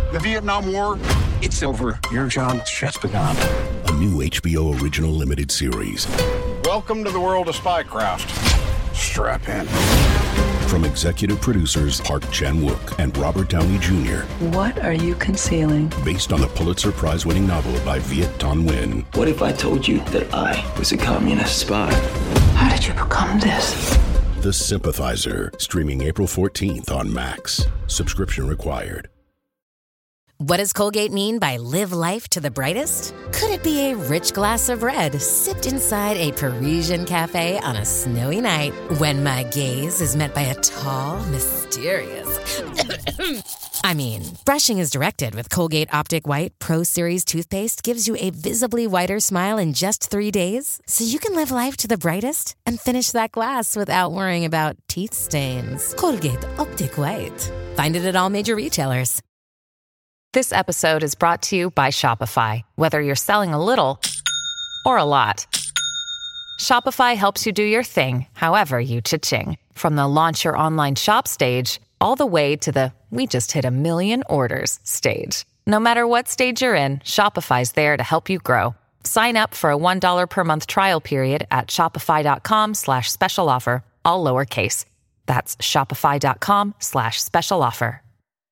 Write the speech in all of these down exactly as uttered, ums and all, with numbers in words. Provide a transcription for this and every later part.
The Vietnam War, it's over. Your job just begun. A new H B O original limited series. Welcome to the world of spycraft. Strap in. From executive producers Park Chan-wook and Robert Downey Junior What are you concealing? Based on the Pulitzer Prize-winning novel by Viet Thanh Nguyen. What if I told you that I was a communist spy? How did you become this? The Sympathizer, streaming April fourteenth on Max. Subscription required. What does Colgate mean by live life to the brightest? Could it be a rich glass of red sipped inside a Parisian cafe on a snowy night when my gaze is met by a tall, mysterious... I mean, brushing is directed with Colgate Optic White Pro Series toothpaste gives you a visibly whiter smile in just three days, so you can live life to the brightest and finish that glass without worrying about teeth stains. Colgate Optic White. Find it at all major retailers. This episode is brought to you by Shopify. Whether you're selling a little or a lot, Shopify helps you do your thing, however you cha-ching. From the launch your online shop stage, all the way to the we just hit a million orders stage. No matter what stage you're in, Shopify's there to help you grow. Sign up for a one dollar per month trial period at shopify.com slash special offer, all lowercase. That's shopify.com slash special offer.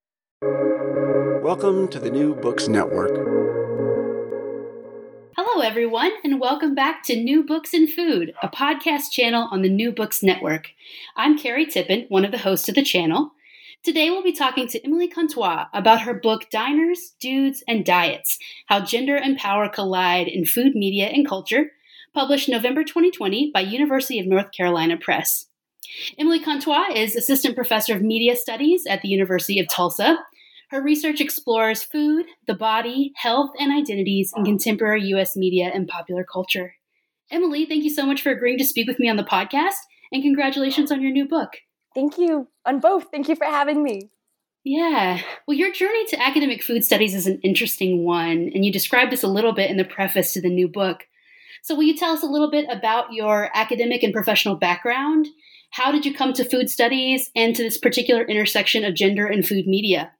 Welcome to the New Books Network. Hello, everyone, and welcome back to New Books and Food, a podcast channel on the New Books Network. I'm Carrie Tippin, one of the hosts of the channel. Today, we'll be talking to Emily Contois about her book, Diners, Dudes, and Diets, How Gender and Power Collide in Food, Media, and Culture, published November twenty twenty by University of North Carolina Press. Emily Contois is Assistant Professor of Media Studies at the University of Tulsa. Her research explores food, the body, health, and identities in contemporary U S media and popular culture. Emily, thank you so much for agreeing to speak with me on the podcast, and congratulations on your new book. Thank you on both. Thank you for having me. Yeah. Well, your journey to academic food studies is an interesting one, and you described this a little bit in the preface to the new book. So will you tell us a little bit about your academic and professional background? How did you come to food studies and to this particular intersection of gender and food media?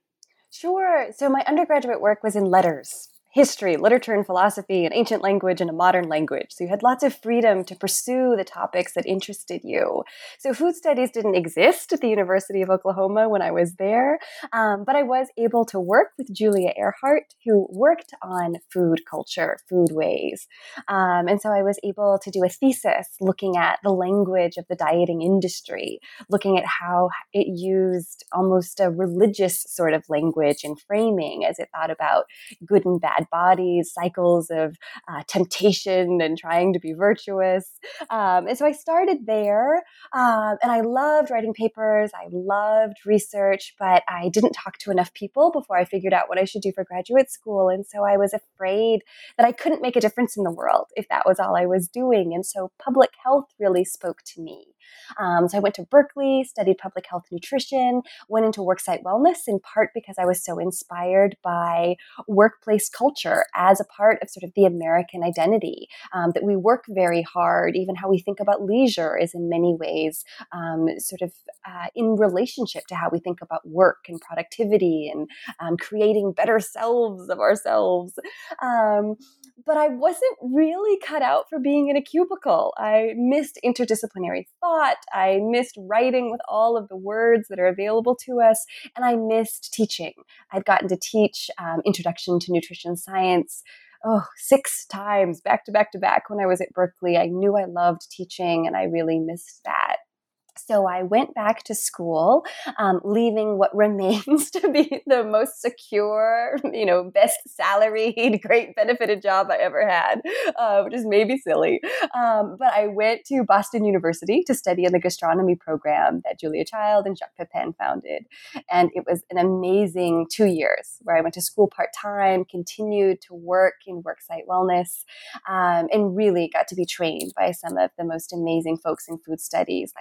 Sure. So my undergraduate work was in letters, history, literature and philosophy, an ancient language and a modern language. So you had lots of freedom to pursue the topics that interested you. So food studies didn't exist at the University of Oklahoma when I was there, um, but I was able to work with Julia Earhart, who worked on food culture, food ways. Um, and so I was able to do a thesis looking at the language of the dieting industry, looking at how it used almost a religious sort of language and framing as it thought about good and bad bodies, cycles of uh, temptation and trying to be virtuous. Um, and so I started there, um, and I loved writing papers. I loved research, but I didn't talk to enough people before I figured out what I should do for graduate school. And so I was afraid that I couldn't make a difference in the world if that was all I was doing. And so public health really spoke to me. Um, so I went to Berkeley, studied public health nutrition, went into worksite wellness in part because I was so inspired by workplace culture as a part of sort of the American identity, um, that we work very hard. Even how we think about leisure is in many ways um, sort of uh, in relationship to how we think about work and productivity and um, creating better selves of ourselves. Um, but I wasn't really cut out for being in a cubicle. I missed interdisciplinary thought. I missed writing with all of the words that are available to us. And I missed teaching. I'd gotten to teach um, Introduction to Nutrition Science oh, six times back to back to back when I was at Berkeley. I knew I loved teaching and I really missed that. So I went back to school, um, leaving what remains to be the most secure, you know, best salaried, great benefited job I ever had, uh, which is maybe silly. Um, but I went to Boston University to study in the gastronomy program that Julia Child and Jacques Pepin founded. And it was an amazing two years where I went to school part-time, continued to work in worksite wellness, um, and really got to be trained by some of the most amazing folks in food studies like Warren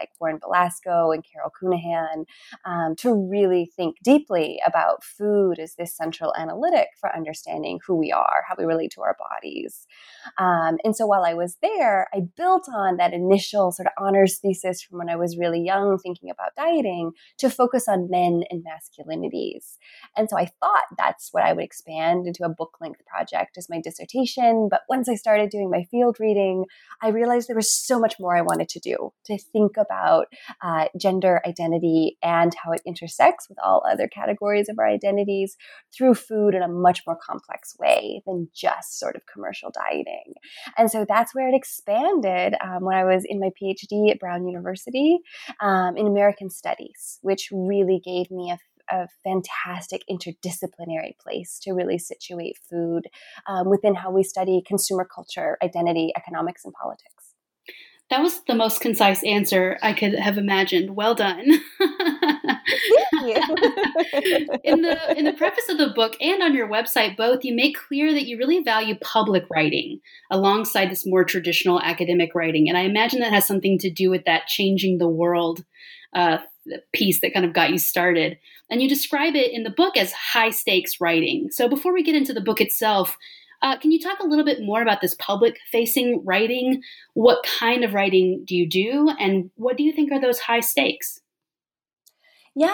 Velasco and Carol Cunahan, um, to really think deeply about food as this central analytic for understanding who we are, how we relate to our bodies. Um, and so while I was there, I built on that initial sort of honors thesis from when I was really young, thinking about dieting, to focus on men and masculinities. And so I thought that's what I would expand into a book-length project as my dissertation. But once I started doing my field reading, I realized there was so much more I wanted to do, to think about uh, gender identity and how it intersects with all other categories of our identities through food in a much more complex way than just sort of commercial dieting. And so that's where it expanded um, when I was in my PhD at Brown University um, in American Studies, which really gave me a a fantastic interdisciplinary place to really situate food um, within how we study consumer culture, identity, economics, and politics. That was the most concise answer I could have imagined. Well done. Thank you. in the in the preface of the book and on your website both, you make clear that you really value public writing alongside this more traditional academic writing. And I imagine that has something to do with that changing the world uh, piece that kind of got you started. And you describe it in the book as high stakes writing. So before we get into the book itself, uh, can you talk a little bit more about this public facing writing? What kind of writing do you do? And what do you think are those high stakes? Yeah,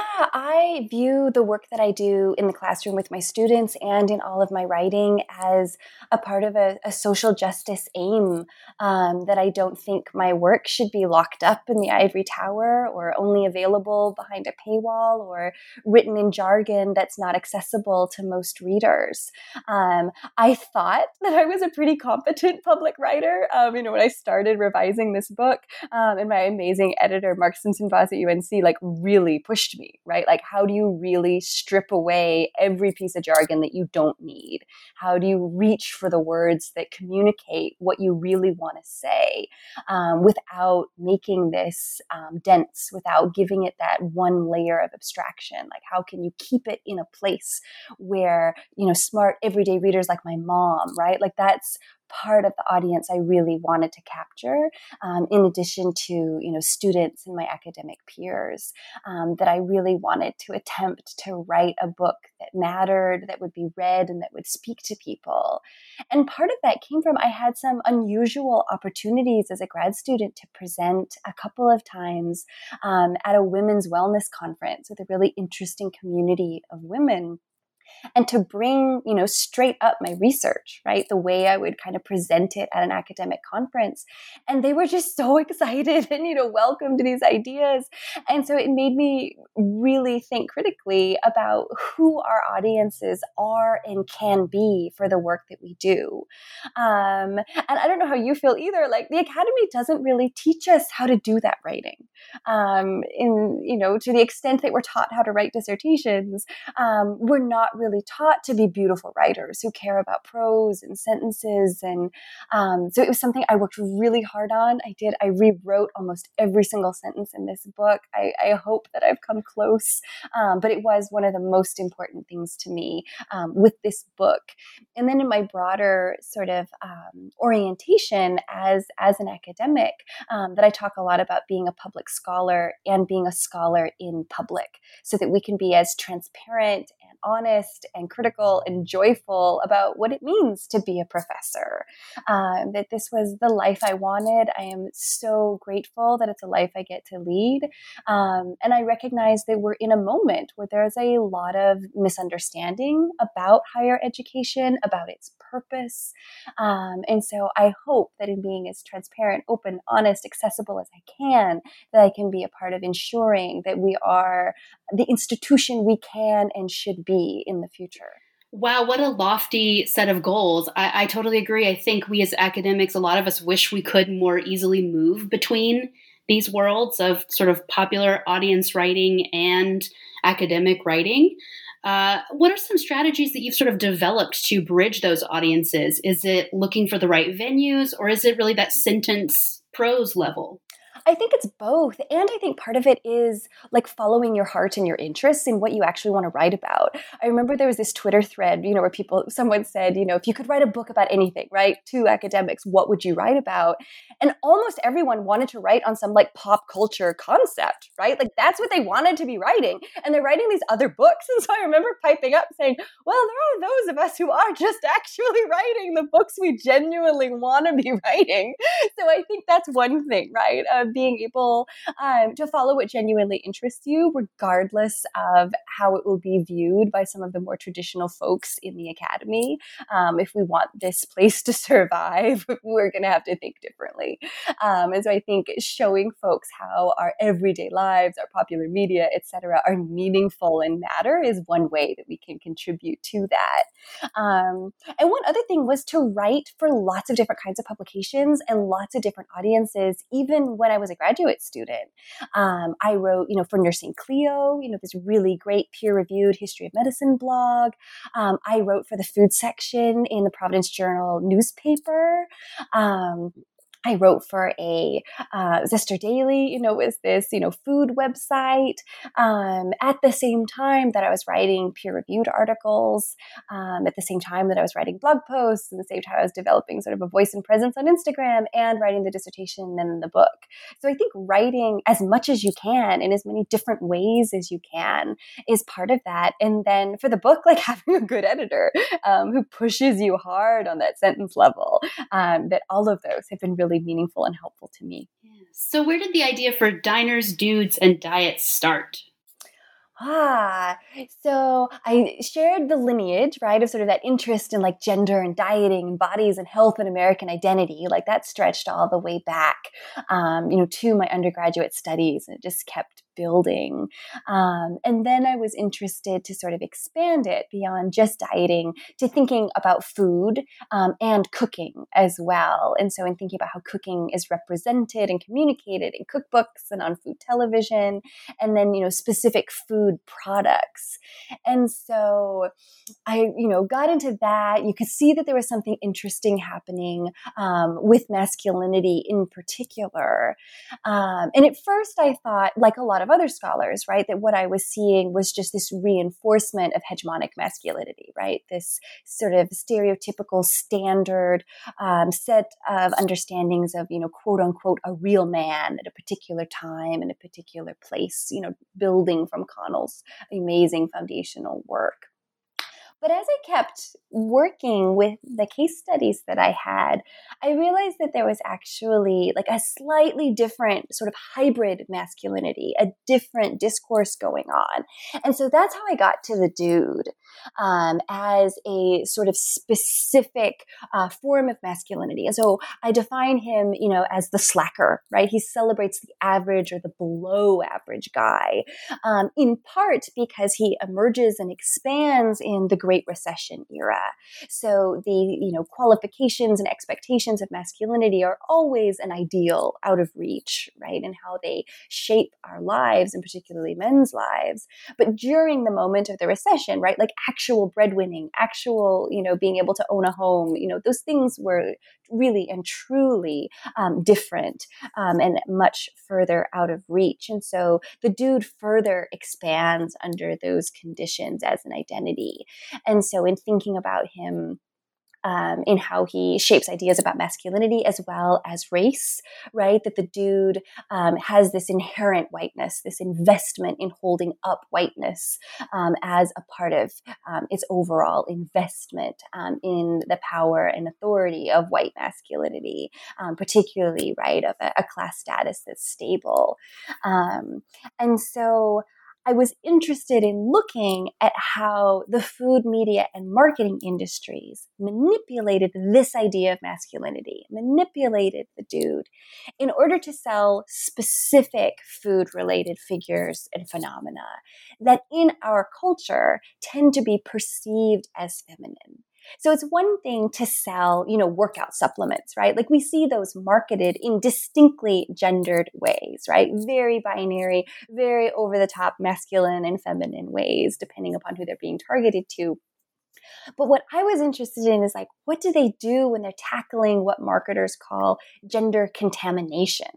I view the work that I do in the classroom with my students and in all of my writing as a part of a, a social justice aim, um, that I don't think my work should be locked up in the ivory tower or only available behind a paywall or written in jargon that's not accessible to most readers. Um, I thought that I was a pretty competent public writer, um, you know, when I started revising this book, um, and my amazing editor, Mark Simpson-Voss at U N C, like really pushed me, right? Like, how do you really strip away every piece of jargon that you don't need? How do you reach for the words that communicate what you really want to say um, without making this um, dense, without giving it that one layer of abstraction? Like, how can you keep it in a place where, you know, smart everyday readers like my mom, right? Like, that's part of the audience I really wanted to capture, um, in addition to, you know, students and my academic peers, um, that I really wanted to attempt to write a book that mattered, that would be read, and that would speak to people. And part of that came from I had some unusual opportunities as a grad student to present a couple of times um, at a women's wellness conference with a really interesting community of women. And to bring, you know, straight up my research, right? The way I would kind of present it at an academic conference. And they were just so excited and, you know, welcomed these ideas. And so it made me really think critically about who our audiences are and can be for the work that we do. Um, and I don't know how you feel either. Like, the academy doesn't really teach us how to do that writing. Um, in, you know, to the extent that we're taught how to write dissertations, um, we're not really taught to be beautiful writers who care about prose and sentences. And um, so it was something I worked really hard on. I did. I rewrote almost every single sentence in this book. I, I hope that I've come close. Um, but it was one of the most important things to me um, with this book. And then in my broader sort of um, orientation as, as an academic, um, that I talk a lot about being a public scholar and being a scholar in public, so that we can be as transparent and honest and critical and joyful about what it means to be a professor. Um, that this was the life I wanted. I am so grateful that it's a life I get to lead. Um, and I recognize that we're in a moment where there's a lot of misunderstanding about higher education, about its purpose. Um, and so I hope that in being as transparent, open, honest, accessible as I can, that I can be a part of ensuring that we are the institution we can and should be in the future. Wow, what a lofty set of goals. I, I totally agree. I think we as academics, a lot of us wish we could more easily move between these worlds of sort of popular audience writing and academic writing. Uh, what are some strategies that you've sort of developed to bridge those audiences? Is it looking for the right venues, or is it really that sentence prose level? I think it's both. And I think part of it is like following your heart and your interests in what you actually want to write about. I remember there was this Twitter thread, you know, where people, someone said, you know, if you could write a book about anything, right, to academics, what would you write about? And almost everyone wanted to write on some like pop culture concept, right? Like that's what they wanted to be writing. And they're writing these other books. And so I remember piping up saying, well, there are those of us who are just actually writing the books we genuinely want to be writing. So I think that's one thing, right? Of being able um, to follow what genuinely interests you, regardless of how it will be viewed by some of the more traditional folks in the academy. Um, if we want this place to survive, we're going to have to think differently. Um, and so I think showing folks how our everyday lives, our popular media, et cetera, are meaningful and matter is one way that we can contribute to that. Um, and one other thing was to write for lots of different kinds of publications and lots of different audiences, even when I was a graduate student. Um, I wrote, you know, for Nursing Clio, you know, this really great peer-reviewed history of medicine blog. Um, I wrote for the food section in the Providence Journal newspaper. Um, I wrote for a uh, Zester Daily, you know, was this, you know, food website um, at the same time that I was writing peer-reviewed articles, um, at the same time that I was writing blog posts, and the same time I was developing sort of a voice and presence on Instagram and writing the dissertation and the book. So I think writing as much as you can in as many different ways as you can is part of that. And then for the book, like having a good editor um, who pushes you hard on that sentence level, um, that all of those have been really meaningful and helpful to me. So where did the idea for Diners, Dudes, and Diets start? Ah, so I shared the lineage, right, of sort of that interest in like gender and dieting and bodies and health and American identity. Like that stretched all the way back, um, you know, to my undergraduate studies, and it just kept building. Um, and then I was interested to sort of expand it beyond just dieting to thinking about food um, and cooking as well. And so in thinking about how cooking is represented and communicated in cookbooks and on food television, and then, you know, specific food products. And so I, you know, got into that. You could see that there was something interesting happening um, with masculinity in particular. Um, and at first I thought, like a lot of other scholars, right, that what I was seeing was just this reinforcement of hegemonic masculinity, right? This sort of stereotypical standard um, set of understandings of, you know, quote unquote, a real man at a particular time in a particular place, you know, building from Connell's amazing foundational work. But as I kept working with the case studies that I had, I realized that there was actually like a slightly different sort of hybrid masculinity, a different discourse going on. And so that's how I got to the dude um, as a sort of specific uh, form of masculinity. And so I define him, you know, as the slacker, right? He celebrates the average or the below average guy, um, in part because he emerges and expands in the Great Recession era. So the, you know, qualifications and expectations of masculinity are always an ideal out of reach, right? And how they shape our lives, and particularly men's lives. But during the moment of the recession, right, like actual breadwinning, actual, you know, being able to own a home, you know, those things were really and truly um, different um, and much further out of reach. And so the dude further expands under those conditions as an identity. And so in thinking about him, Um, in how he shapes ideas about masculinity as well as race, right? That the dude um, has this inherent whiteness, this investment in holding up whiteness um, as a part of um, its overall investment um, in the power and authority of white masculinity, um, particularly, right, of a, a class status that's stable. Um, and so I was interested in looking at how the food, media, and marketing industries manipulated this idea of masculinity, manipulated the dude in order to sell specific food-related figures and phenomena that in our culture tend to be perceived as feminine. So it's one thing to sell, you know, workout supplements, right? Like we see those marketed in distinctly gendered ways, right? Very binary, very over the top masculine and feminine ways, depending upon who they're being targeted to. But what I was interested in is like, what do they do when they're tackling what marketers call gender contamination?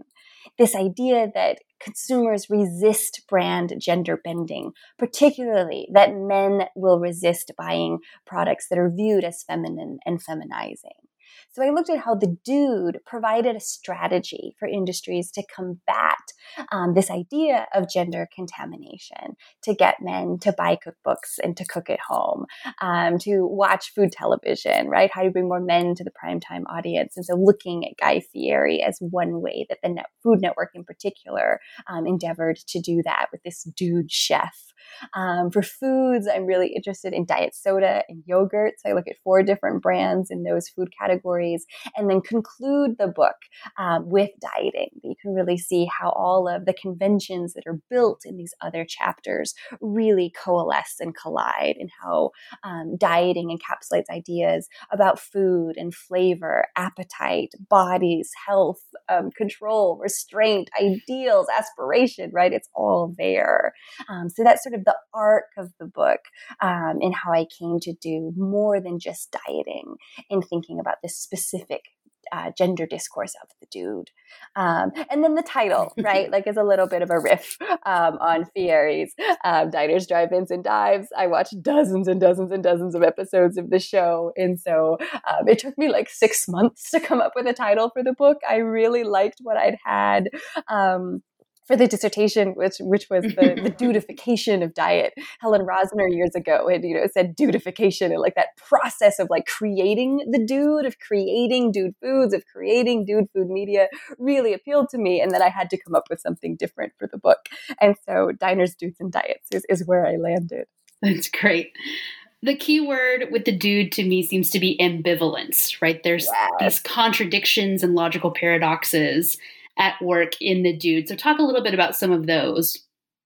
this idea that consumers resist brand gender bending, particularly that men will resist buying products that are viewed as feminine and feminizing. So I looked at how the Dude provided a strategy for industries to combat um, this idea of gender contamination, to get men to buy cookbooks and to cook at home, um, to watch food television, right? How do you bring more men to the primetime audience? And so looking at Guy Fieri as one way that the Net- Food Network in particular um, endeavored to do that with this Dude chef. Um, for foods, I'm really interested in diet soda and yogurt. So I look at four different brands in those food categories and then conclude the book um, with dieting. You can really see how all of the conventions that are built in these other chapters really coalesce and collide, and how um, dieting encapsulates ideas about food and flavor, appetite, bodies, health, um, control, restraint, ideals, aspiration, right? It's all there. Um, so that's sort of the arc of the book um, and how I came to do more than just dieting in thinking about this specific uh, gender discourse of the Dude. Um, and then the title, right, like is a little bit of a riff um, on Fieri's um, Diners, Drive-Ins, and Dives. I watched dozens and dozens and dozens of episodes of the show. And so um, it took me like six months to come up with a title for the book. I really liked what I'd had. Um, for the dissertation, which which was the, the dudification of diet. Helen Rosner years ago had, you know, said dudification, and like that process of like creating the Dude, of creating Dude foods, of creating Dude food media really appealed to me. And then I had to come up with something different for the book. And so Diners, Dudes, and Diets is, is where I landed. That's great. The key word with the Dude to me seems to be ambivalence, right? There's yes. these contradictions and logical paradoxes at work in the Dude. So talk a little bit about some of those.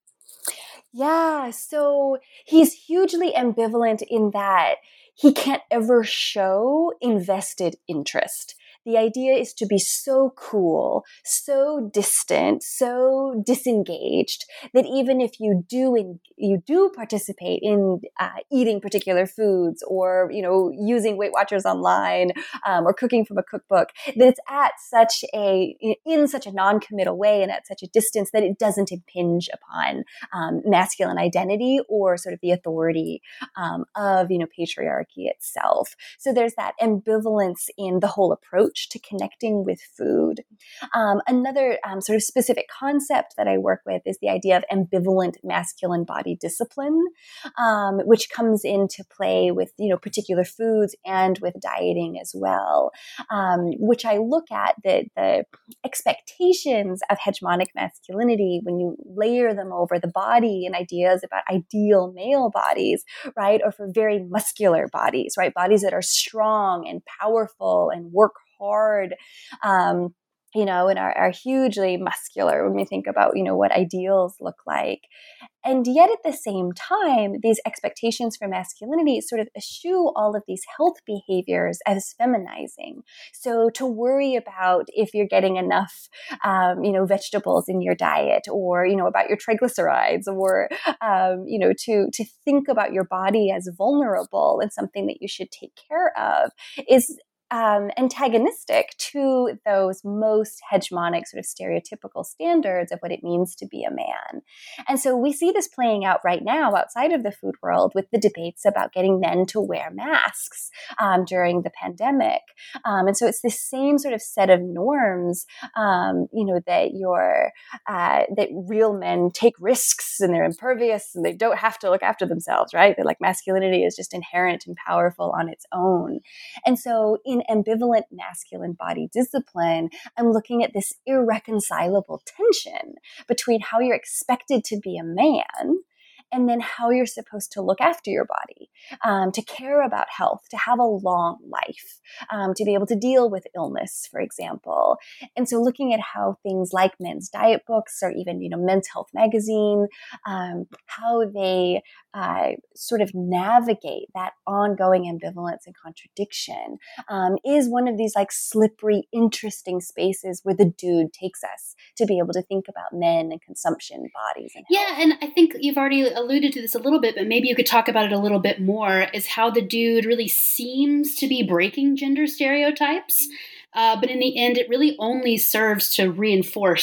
Yeah, so he's hugely ambivalent in that he can't ever show invested interest. The idea is to be so cool, so distant, so disengaged that even if you do in, you do participate in uh, eating particular foods, or you know using Weight Watchers online, um, or cooking from a cookbook, that it's at such a in such a non-committal way and at such a distance that it doesn't impinge upon um, masculine identity or sort of the authority um, of you know patriarchy itself. So there's that ambivalence in the whole approach to connecting with food. Um, another um, sort of specific concept that I work with is the idea of ambivalent masculine body discipline, um, which comes into play with you know particular foods and with dieting as well, um, which I look at the, the expectations of hegemonic masculinity when you layer them over the body and ideas about ideal male bodies, right? Or for very muscular bodies, right? Bodies that are strong and powerful and work hard, um, you know, and are, are hugely muscular when we think about, you know, what ideals look like. And yet at the same time, these expectations for masculinity sort of eschew all of these health behaviors as feminizing. So to worry about if you're getting enough, um, you know, vegetables in your diet, or, you know, about your triglycerides, or, um, you know, to, to think about your body as vulnerable and something that you should take care of is Um, antagonistic to those most hegemonic sort of stereotypical standards of what it means to be a man. And so we see this playing out right now outside of the food world with the debates about getting men to wear masks um, during the pandemic. Um, and so it's this same sort of set of norms, um, you know, that you're, uh, that real men take risks and they're impervious and they don't have to look after themselves, right? That like masculinity is just inherent and powerful on its own. And so in ambivalent masculine body discipline, I'm looking at this irreconcilable tension between how you're expected to be a man and then how you're supposed to look after your body, um, to care about health, to have a long life, um, to be able to deal with illness, for example. And so looking at how things like men's diet books or even, you know, Men's Health magazine, um, how they uh, sort of navigate that ongoing ambivalence and contradiction um, is one of these like slippery, interesting spaces where the Dude takes us to be able to think about men and consumption, bodies, and health. Yeah, and I think you've already alluded to this a little bit, but maybe you could talk about it a little bit more, is how the Dude really seems to be breaking gender stereotypes. Uh, but in the end, it really only serves to reinforce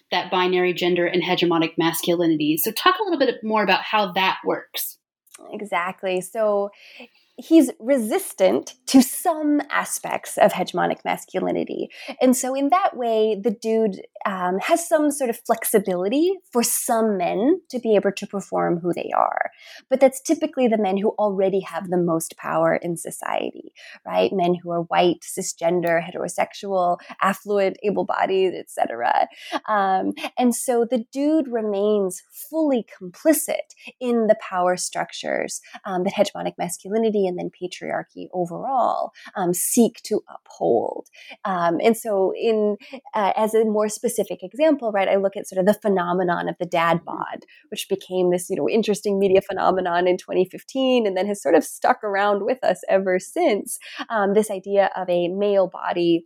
that binary gender and hegemonic masculinity. So talk a little bit more about how that works. Exactly. So he's resistant to some aspects of hegemonic masculinity. And so in that way, the dude um, has some sort of flexibility for some men to be able to perform who they are. But that's typically the men who already have the most power in society, right? Men who are white, cisgender, heterosexual, affluent, able-bodied, et cetera. Um, and so the dude remains fully complicit in the power structures um, that hegemonic masculinity and then patriarchy overall um, seek to uphold. Um, and so in uh, as a more specific example, right, I look at sort of the phenomenon of the dad bod, which became this, you know, interesting media phenomenon in twenty fifteen and then has sort of stuck around with us ever since. Um, this idea of a male body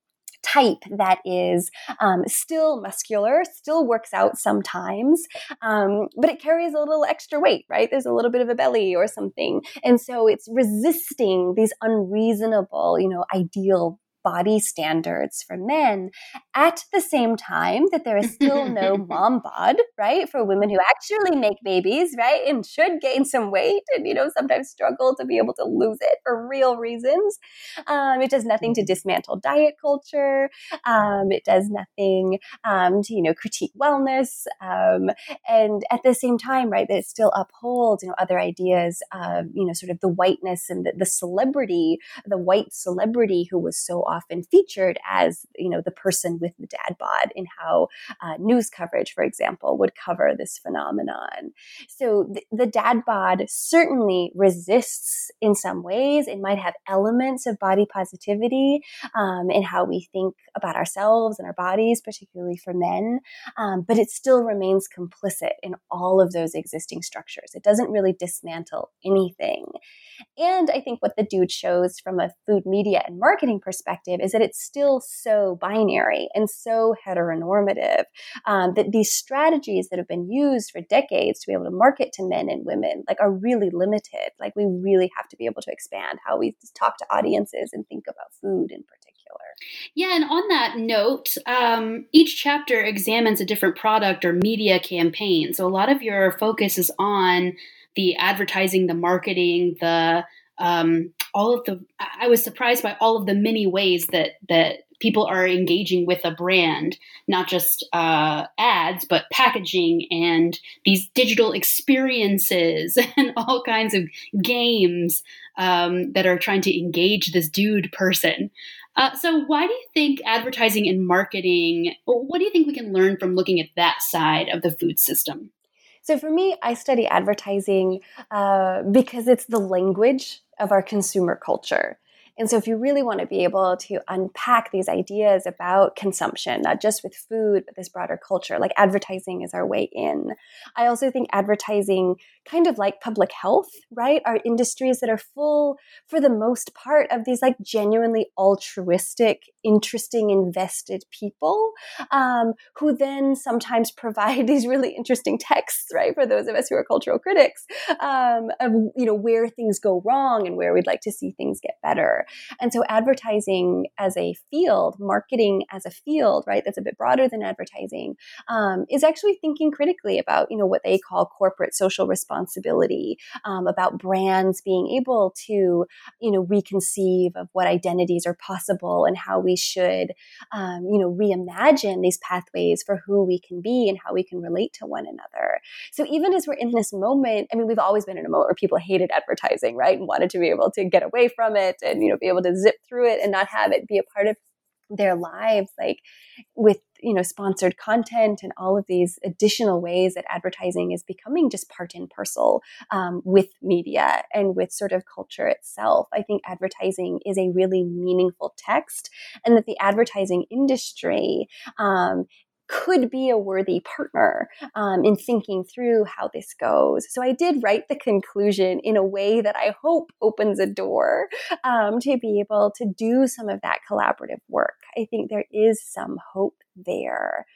type that is um, still muscular, still works out sometimes, um, but it carries a little extra weight, right? There's a little bit of a belly or something. And so it's resisting these unreasonable, you know, ideal body standards for men at the same time that there is still no mom bod, right? For women who actually make babies, right? And should gain some weight and, you know, sometimes struggle to be able to lose it for real reasons. Um, it does nothing to dismantle diet culture. Um, it does nothing um, to, you know, critique wellness. Um, and at the same time, right, that it still upholds, you know, other ideas of, you know, sort of the whiteness and the, the celebrity, the white celebrity who was so often often featured as, you know, the person with the dad bod in how uh, news coverage, for example, would cover this phenomenon. So th- the dad bod certainly resists in some ways. It might have elements of body positivity um, in how we think about ourselves and our bodies, particularly for men, um, but it still remains complicit in all of those existing structures. It doesn't really dismantle anything. And I think what the dude shows from a food media and marketing perspective is that it's still so binary and so heteronormative um, that these strategies that have been used for decades to be able to market to men and women like are really limited. Like we really have to be able to expand how we talk to audiences and think about food in particular. Yeah, and on that note, um, each chapter examines a different product or media campaign. So a lot of your focus is on the advertising, the marketing, the um, all of the. I was surprised by all of the many ways that that people are engaging with a brand, not just uh, ads, but packaging and these digital experiences and all kinds of games um, that are trying to engage this dude person. Uh, so why do you think advertising and marketing, what do you think we can learn from looking at that side of the food system? So for me, I study advertising uh, because it's the language of our consumer culture. And so if you really want to be able to unpack these ideas about consumption, not just with food, but this broader culture, like advertising is our way in. I also think advertising, kind of like public health, right, are industries that are full, for the most part, of these like genuinely altruistic, interesting, invested people um, who then sometimes provide these really interesting texts, right, for those of us who are cultural critics um, of, you know, where things go wrong and where we'd like to see things get better. And so advertising as a field, marketing as a field, right, that's a bit broader than advertising, um, is actually thinking critically about, you know, what they call corporate social responsibility, um, about brands being able to, you know, reconceive of what identities are possible and how we should, um, you know, reimagine these pathways for who we can be and how we can relate to one another. So even as we're in this moment, I mean, we've always been in a moment where people hated advertising, right, and wanted to be able to get away from it and, you know, be able to zip through it and not have it be a part of their lives, like with, you know, sponsored content and all of these additional ways that advertising is becoming just part and parcel um, with media and with sort of culture itself. I think advertising is a really meaningful text, and that the advertising industry um, could be a worthy partner um, in thinking through how this goes. So I did write the conclusion in a way that I hope opens a door um, to be able to do some of that collaborative work. I think there is some hope there.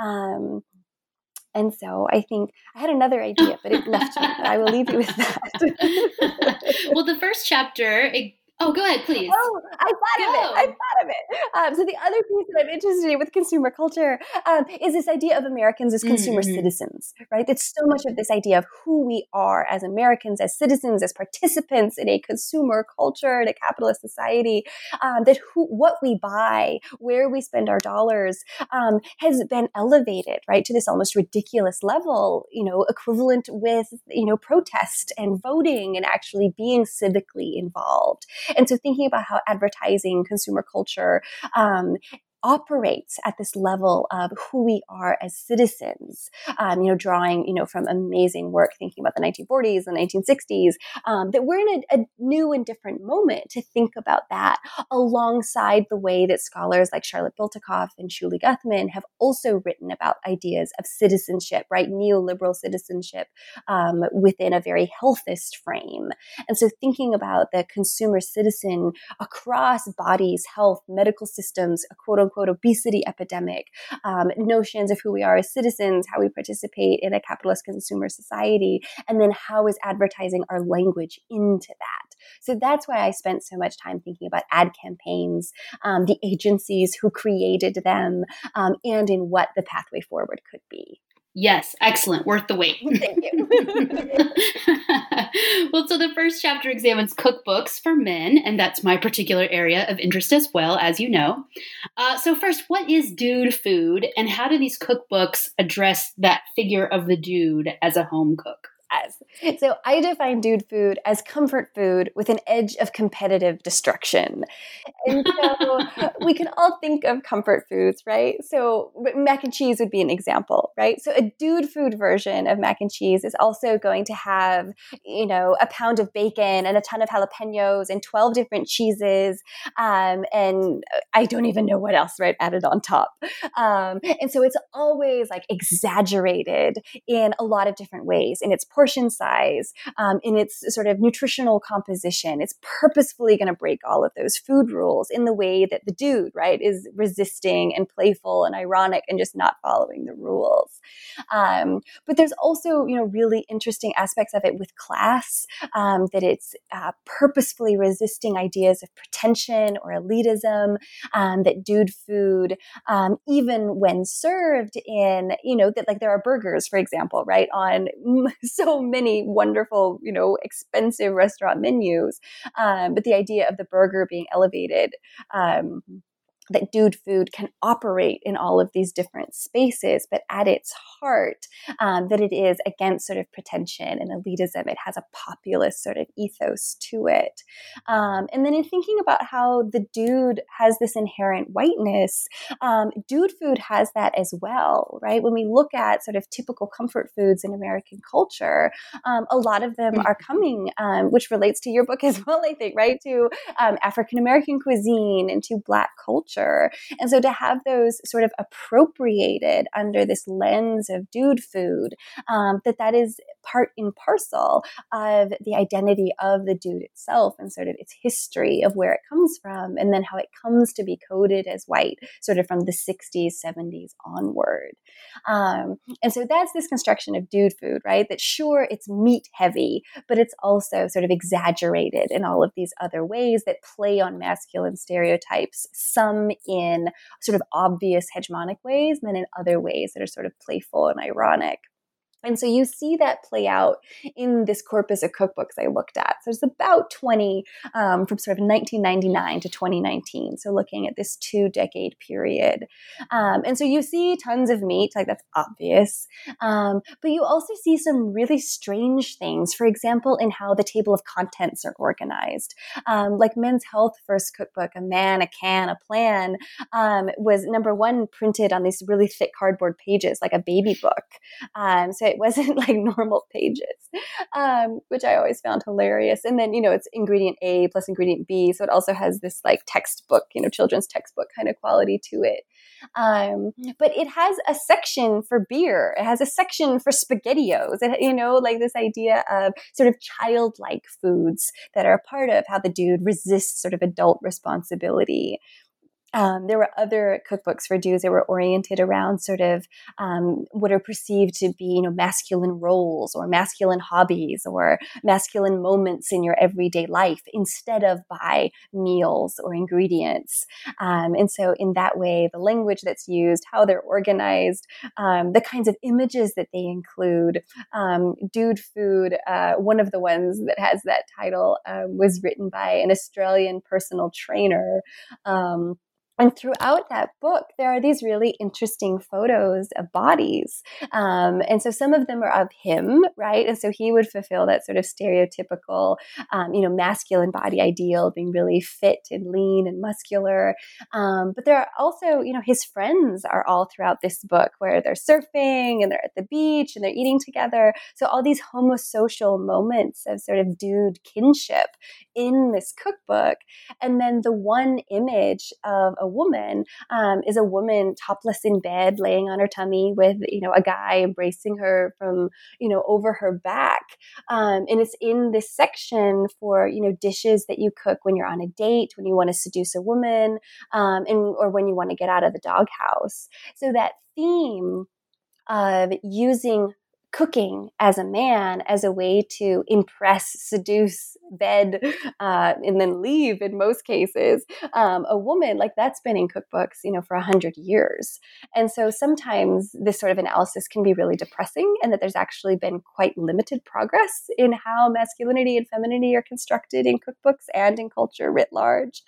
Um, and so I think I had another idea, but it left me. But I will leave you with that. Well, the first chapter, it Oh, go ahead, please. Oh, I thought go. of it. I thought of it. Um, so the other piece that I'm interested in with consumer culture um, is this idea of Americans as consumer mm-hmm. citizens, right? It's so much of this idea of who we are as Americans, as citizens, as participants in a consumer culture, in a capitalist society, um, that who, what we buy, where we spend our dollars um, has been elevated, right, to this almost ridiculous level, you know, equivalent with, you know, protest and voting and actually being civically involved. And so thinking about how advertising, consumer culture, um, operates at this level of who we are as citizens, um, you know, drawing, you know, from amazing work, thinking about the nineteen forties and nineteen sixties, um, that we're in a, a new and different moment to think about that alongside the way that scholars like Charlotte Biltokoff and Shuli Guthman have also written about ideas of citizenship, right? Neoliberal citizenship um, within a very healthist frame. And so thinking about the consumer citizen across bodies, health, medical systems, a quote unquote obesity epidemic, um, notions of who we are as citizens, how we participate in a capitalist consumer society, and then how is advertising our language into that. So that's why I spent so much time thinking about ad campaigns, um, the agencies who created them, um, and in what the pathway forward could be. Yes, excellent. Worth the wait. Thank you. Well, so the first chapter examines cookbooks for men, and that's my particular area of interest as well, as you know. Uh, so first, what is dude food, and how do these cookbooks address that figure of the dude as a home cook? Yes. So I define dude food as comfort food with an edge of competitive destruction. And so we can all think of comfort foods, right? So mac and cheese would be an example, right? So a dude food version of mac and cheese is also going to have, you know, a pound of bacon and a ton of jalapenos and twelve different cheeses. Um, and I don't even know what else, right, added on top. Um, and so it's always like exaggerated in a lot of different ways in its portion size, um, in its sort of nutritional composition. It's purposefully going to break all of those food rules in the way that the dude, right, is resisting and playful and ironic and just not following the rules. Um, but there's also, you know, really interesting aspects of it with class, um, that it's uh, purposefully resisting ideas of pretension or elitism, um, that dude food, um, even when served in, you know, that like there are burgers, for example, right, on so many wonderful, you know, expensive restaurant menus. Um, but the idea of the burger being elevated, um, that dude food can operate in all of these different spaces, but at its heart, um, that it is against sort of pretension and elitism. It has a populist sort of ethos to it. Um, and then in thinking about how the dude has this inherent whiteness, um, dude food has that as well, right? When we look at sort of typical comfort foods in American culture, um, a lot of them are coming, um, which relates to your book as well, I think, right? To um, African-American cuisine and to Black culture. And so to have those sort of appropriated under this lens of dude food, um, that that is part and parcel of the identity of the dude itself and sort of its history of where it comes from, and then how it comes to be coded as white, sort of from the sixties, seventies onward. Um, and so that's this construction of dude food, right? That sure, it's meat heavy, but it's also sort of exaggerated in all of these other ways that play on masculine stereotypes, some in sort of obvious hegemonic ways, and then in other ways that are sort of playful and ironic. And so you see that play out in this corpus of cookbooks I looked at. So there's about twenty um, from sort of nineteen ninety-nine to twenty nineteen. So looking at this two decade period. Um, and so you see tons of meat, like that's obvious. Um, but you also see some really strange things. For example, in how the table of contents are organized. Um, like Men's Health first cookbook, A Man, a Can, a Plan, um, was number one printed on these really thick cardboard pages, like a baby book. Um, so it wasn't like normal pages, um, which I always found hilarious. And then, you know, it's ingredient A plus ingredient B. So it also has this like textbook, you know, children's textbook kind of quality to it. Um, but it has a section for beer. It has a section for SpaghettiOs. It, you know, like this idea of sort of childlike foods that are a part of how the dude resists sort of adult responsibility. Um, there were other cookbooks for dudes that were oriented around sort of um, what are perceived to be, you know, masculine roles or masculine hobbies or masculine moments in your everyday life instead of by meals or ingredients. Um, and so in that way, the language that's used, how they're organized, um, the kinds of images that they include, um, Dude Food, uh, one of the ones that has that title um, was written by an Australian personal trainer. Um, And throughout that book, there are these really interesting photos of bodies. Um, and so some of them are of him, right? And so he would fulfill that sort of stereotypical, um, you know, masculine body ideal, being really fit and lean and muscular. Um, but there are also, you know, his friends are all throughout this book where they're surfing and they're at the beach and they're eating together. So all these homosocial moments of sort of dude kinship in this cookbook. And then the one image of a woman um, is a woman topless in bed, laying on her tummy with, you know, a guy embracing her from, you know, over her back. Um, and it's in this section for, you know, dishes that you cook when you're on a date, when you want to seduce a woman, um, and or when you want to get out of the doghouse. So that theme of using cooking as a man as a way to impress, seduce, bed, uh, and then leave in most cases, um, a woman, like that's been in cookbooks, you know, for a hundred years. And so sometimes this sort of analysis can be really depressing, and that there's actually been quite limited progress in how masculinity and femininity are constructed in cookbooks and in culture writ large.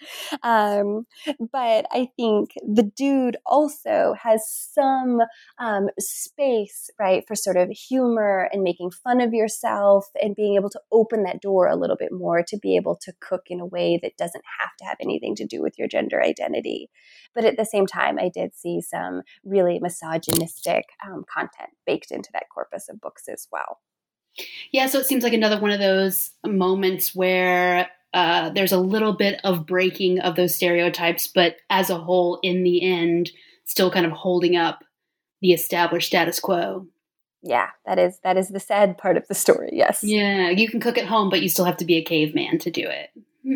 Um, but I think the dude also has some um, space, right, for sort of humor and making fun of yourself and being able to open that door a little bit more to be able to cook in a way that doesn't have to have anything to do with your gender identity. But at the same time, I did see some really misogynistic um, content baked into that corpus of books as well. Yeah, so it seems like another one of those moments where uh, there's a little bit of breaking of those stereotypes, but as a whole, in the end, still kind of holding up the established status quo. Yeah, that is that is the sad part of the story, yes. Yeah, you can cook at home, but you still have to be a caveman to do it.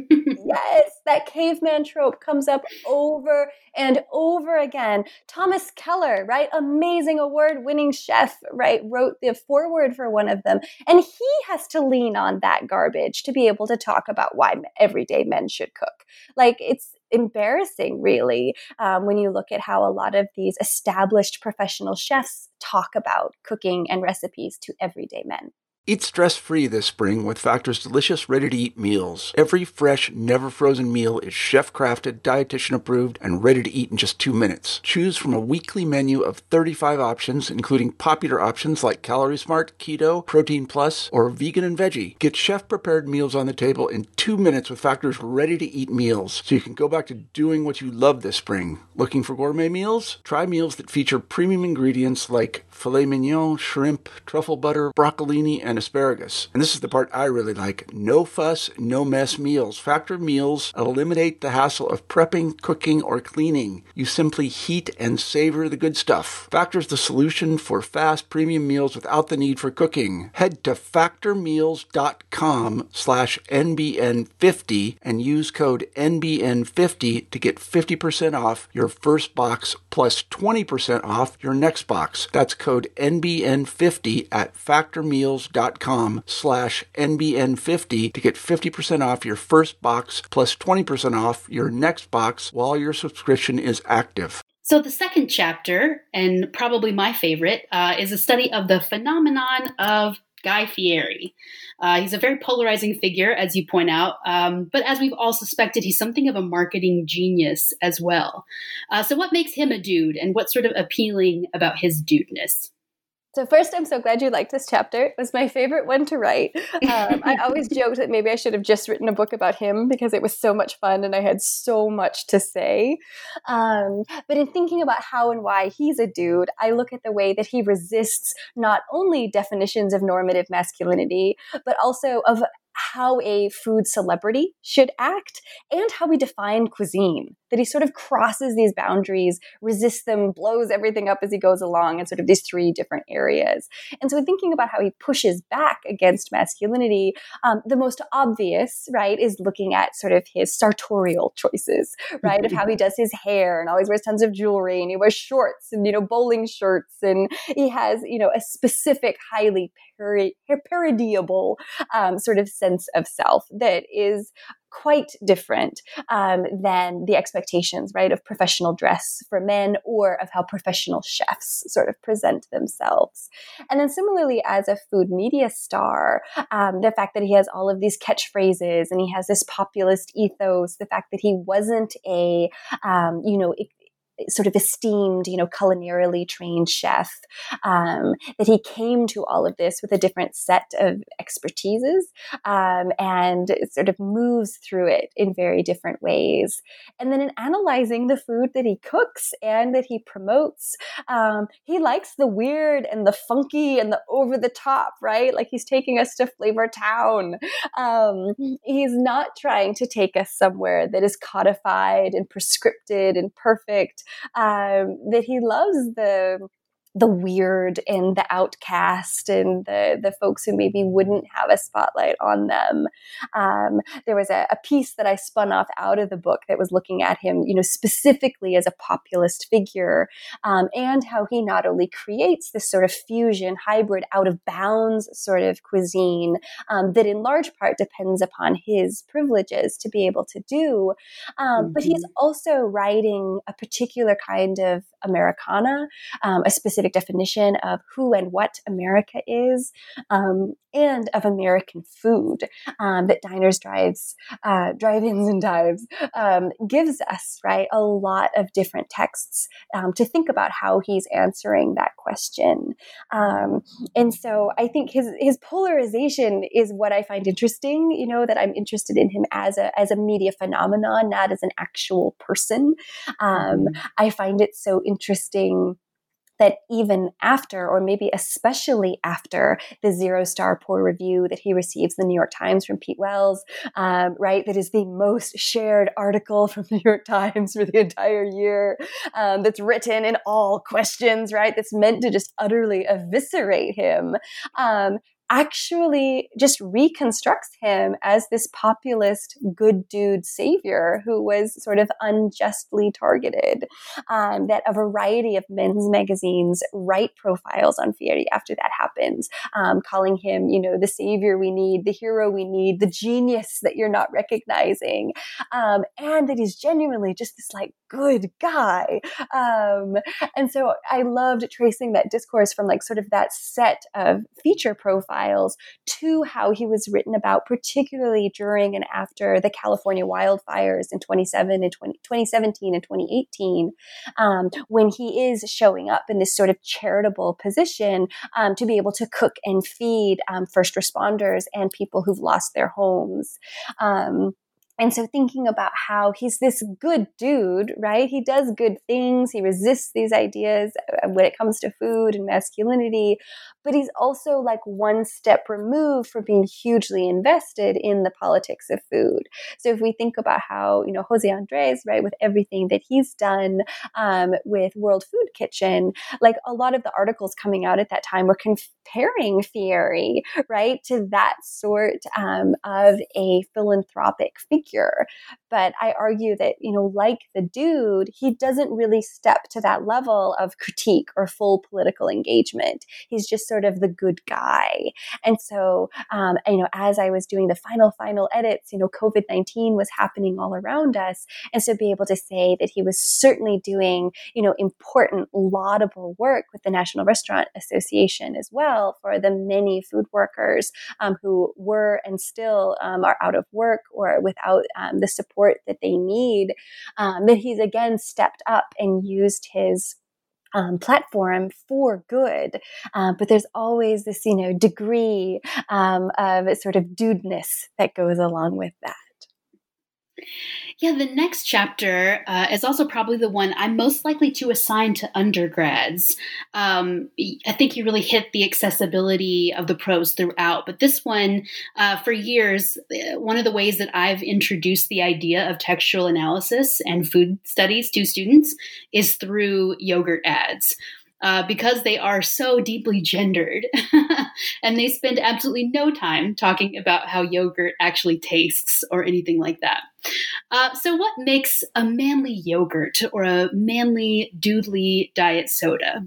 Yes, that caveman trope comes up over and over again. Thomas Keller, right, amazing award-winning chef, right, wrote the foreword for one of them. And he has to lean on that garbage to be able to talk about why everyday men should cook. Like, it's embarrassing, really, um, when you look at how a lot of these established professional chefs talk about cooking and recipes to everyday men. Eat stress-free this spring with Factor's delicious ready-to-eat meals. Every fresh, never-frozen meal is chef-crafted, dietitian-approved, and ready to eat in just two minutes. Choose from a weekly menu of thirty-five options, including popular options like Calorie Smart, Keto, Protein Plus, or Vegan and Veggie. Get chef-prepared meals on the table in two minutes with Factor's ready-to-eat meals, so you can go back to doing what you love this spring. Looking for gourmet meals? Try meals that feature premium ingredients like filet mignon, shrimp, truffle butter, broccolini, and asparagus. And this is the part I really like. No fuss, no mess meals. Factor meals eliminate the hassle of prepping, cooking, or cleaning. You simply heat and savor the good stuff. Factor's the solution for fast premium meals without the need for cooking. Head to factormeals.com slash NBN50 and use code N B N fifty to get fifty percent off your first box plus twenty percent off your next box. That's code N B N fifty at factormeals.com slash NBN50 to get fifty percent off your first box plus twenty percent off your next box while your subscription is active. So the second chapter, and probably my favorite, uh, is a study of the phenomenon of Guy Fieri. Uh, he's a very polarizing figure, as you point out, um, but as we've all suspected, he's something of a marketing genius as well. Uh, so what makes him a dude, and what's sort of appealing about his dudeness? So first, I'm so glad you liked this chapter. It was my favorite one to write. Um, I always joked that maybe I should have just written a book about him because it was so much fun and I had so much to say. Um, but in thinking about how and why he's a dude, I look at the way that he resists not only definitions of normative masculinity, but also of how a food celebrity should act and how we define cuisine. that he sort of crosses these boundaries, resists them, blows everything up as he goes along in sort of these three different areas. And so thinking about how he pushes back against masculinity, um, the most obvious, right, is looking at sort of his sartorial choices, right, of how he does his hair and always wears tons of jewelry and he wears shorts and, you know, bowling shirts, and he has, you know, a specific, highly pari- parodiable um, sort of sense of self that is quite different um, than the expectations, right, of professional dress for men or of how professional chefs sort of present themselves. And then similarly, as a food media star, um, the fact that he has all of these catchphrases and he has this populist ethos, the fact that he wasn't a, um, you know, it, sort of esteemed, you know, culinarily trained chef, um, that he came to all of this with a different set of expertises um, and sort of moves through it in very different ways. And then in analyzing the food that he cooks and that he promotes, um, he likes the weird and the funky and the over the top, right? Like he's taking us to Flavor Town. Um, he's not trying to take us somewhere that is codified and prescripted and perfect. Um, that he loves the the weird and the outcast and the the folks who maybe wouldn't have a spotlight on them. Um, there was a, a piece that I spun off out of the book that was looking at him, you know, specifically as a populist figure, um, and how he not only creates this sort of fusion, hybrid, out of bounds sort of cuisine um, that in large part depends upon his privileges to be able to do, um, mm-hmm. but he's also writing a particular kind of Americana, um, a specific definition of who and what America is, um, and of American food um, that Diners, Drives, uh, Drive-ins and Dives um, gives us, right? A lot of different texts um, to think about how he's answering that question. Um, and so I think his his polarization is what I find interesting, you know, that I'm interested in him as a, as a media phenomenon, not as an actual person. Um, mm-hmm. I find it so interesting that even after, or maybe especially after, the zero-star poor review that he receives in the New York Times from Pete Wells, um, right, that is the most shared article from the New York Times for the entire year, um, that's written in all questions, right, that's meant to just utterly eviscerate him, um, actually just reconstructs him as this populist good dude savior who was sort of unjustly targeted. Um, that a variety of men's magazines write profiles on Fieri after that happens, um, calling him, you know, the savior we need, the hero we need, the genius that you're not recognizing, um, and that he's genuinely just this like good guy. Um, and so I loved tracing that discourse from like sort of that set of feature profiles to how he was written about, particularly during and after the California wildfires in twenty seventeen and twenty eighteen, um, when he is showing up in this sort of charitable position um, to be able to cook and feed um, first responders and people who've lost their homes. Um, And so thinking about how he's this good dude, right? He does good things. He resists these ideas when it comes to food and masculinity, but he's also like one step removed from being hugely invested in the politics of food. So if we think about how, you know, Jose Andres, right, with everything that he's done um, with World Food Kitchen, like a lot of the articles coming out at that time were comparing Fieri, right, to that sort um, of a philanthropic figure. But I argue that, you know, like the dude, he doesn't really step to that level of critique or full political engagement. He's just sort of the good guy. And so, um, you know, as I was doing the final, final edits, you know, COVID nineteen was happening all around us. And so be able to say that he was certainly doing, you know, important, laudable work with the National Restaurant Association as well for the many food workers um, who were and still um, are out of work or without um, the support that they need, um, that he's again stepped up and used his Um, platform for good. Uh, but there's always this, you know, degree um, of sort of dudeness that goes along with that. Yeah, the next chapter uh, is also probably the one I'm most likely to assign to undergrads. Um, I think you really hit the accessibility of the prose throughout, but this one, uh, for years, one of the ways that I've introduced the idea of textual analysis and food studies to students is through yogurt ads. Uh, because they are so deeply gendered and they spend absolutely no time talking about how yogurt actually tastes or anything like that. Uh, so what makes a manly yogurt or a manly doodly diet soda?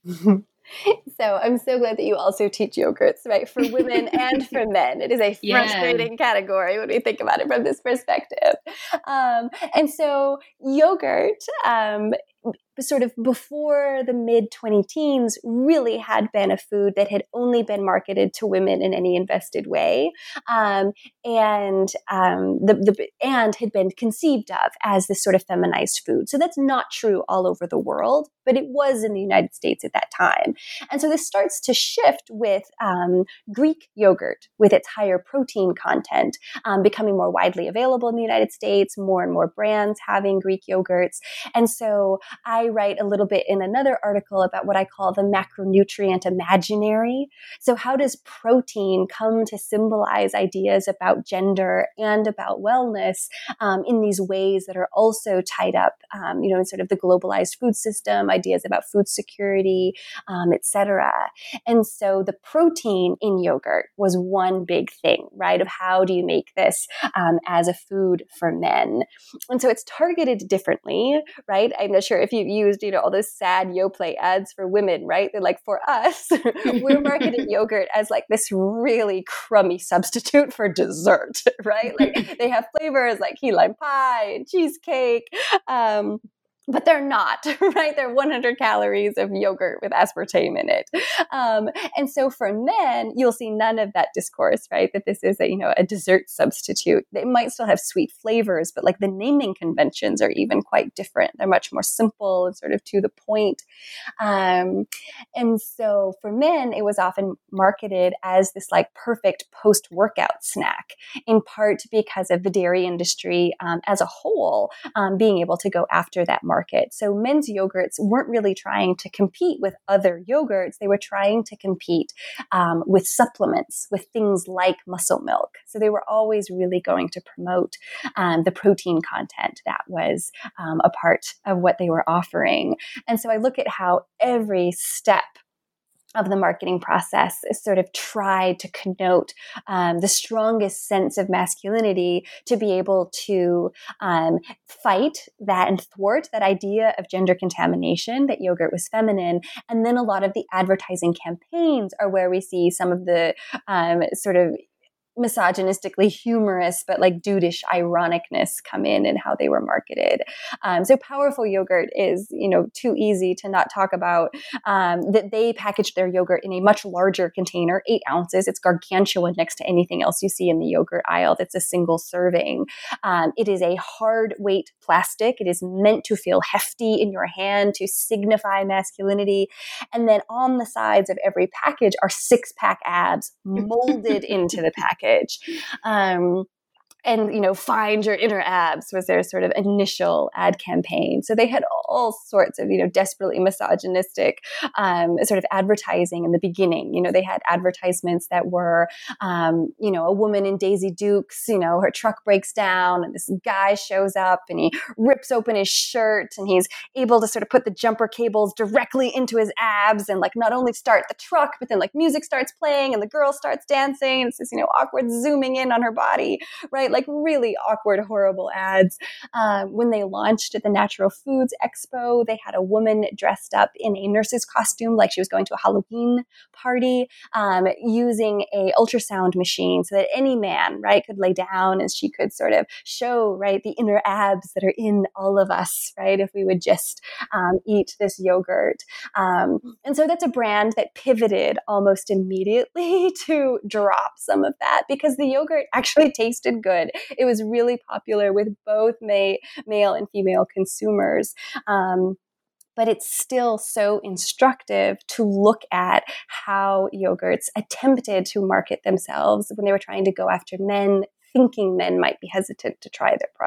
So I'm so glad that you also teach yogurts, right, for women and for men. It is a frustrating yeah. category when we think about it from this perspective. Um, and so yogurt, um, sort of before the mid twenty teens, really had been a food that had only been marketed to women in any invested way, um, and um, the, the and had been conceived of as this sort of feminized food. So that's not true all over the world, but it was in the United States at that time. And so this starts to shift with um, Greek yogurt, with its higher protein content, um, becoming more widely available in the United States, more and more brands having Greek yogurts. And so I write a little bit in another article about what I call the macronutrient imaginary. So how does protein come to symbolize ideas about gender and about wellness um, in these ways that are also tied up, um, you know, in sort of the globalized food system, ideas about food security, um, et cetera. And so the protein in yogurt was one big thing, right, of how do you make this um, as a food for men. And so it's targeted differently, right? I'm not sure if you've used, you know, all those sad Yoplait ads for women, right? They're like, for us, we're marketing yogurt as like this really crummy substitute for dessert, right? Like they have flavors like key lime pie and cheesecake. Um, But they're not, right? They're one hundred calories of yogurt with aspartame in it. Um, and so for men, you'll see none of that discourse, right? That this is a, you know, a dessert substitute. They might still have sweet flavors, but like the naming conventions are even quite different. They're much more simple and sort of to the point. Um, and so for men, it was often marketed as this like perfect post-workout snack, in part because of the dairy industry um, as a whole um, being able to go after that market. Market. So men's yogurts weren't really trying to compete with other yogurts. They were trying to compete um, with supplements, with things like muscle milk. So they were always really going to promote um, the protein content that was um, a part of what they were offering. And so I look at how every step of the marketing process is sort of tried to connote um, the strongest sense of masculinity to be able to um, fight that and thwart that idea of gender contamination, that yogurt was feminine. And then a lot of the advertising campaigns are where we see some of the um, sort of misogynistically humorous, but like dudish ironicness come in and how they were marketed. Um, so Powerful Yogurt is, you know, too easy to not talk about. Um, that they packaged their yogurt in a much larger container, eight ounces. It's gargantuan next to anything else you see in the yogurt aisle. That's a single serving. Um, it is a hard weight plastic. It is meant to feel hefty in your hand to signify masculinity. And then on the sides of every package are six pack abs molded into the package. Um, and, you know, find your inner abs was their sort of initial ad campaign. So they had all sorts of, you know, desperately misogynistic um, sort of advertising in the beginning. You know, they had advertisements that were, um, you know, a woman in Daisy Dukes, you know, her truck breaks down and this guy shows up and he rips open his shirt and he's able to sort of put the jumper cables directly into his abs and like not only start the truck, but then like music starts playing and the girl starts dancing. And it's this, you know, awkward zooming in on her body, right? Like really awkward, horrible ads. Um, when they launched at the Natural Foods Expo, they had a woman dressed up in a nurse's costume like she was going to a Halloween party, um, using a ultrasound machine so that any man, right, could lay down and she could sort of show, right, the inner abs that are in all of us, right, if we would just um, eat this yogurt. Um, and so that's a brand that pivoted almost immediately to drop some of that because the yogurt actually tasted good. It was really popular with both ma- male and female consumers. Um, but it's still so instructive to look at how yogurts attempted to market themselves when they were trying to go after men, thinking men might be hesitant to try their product.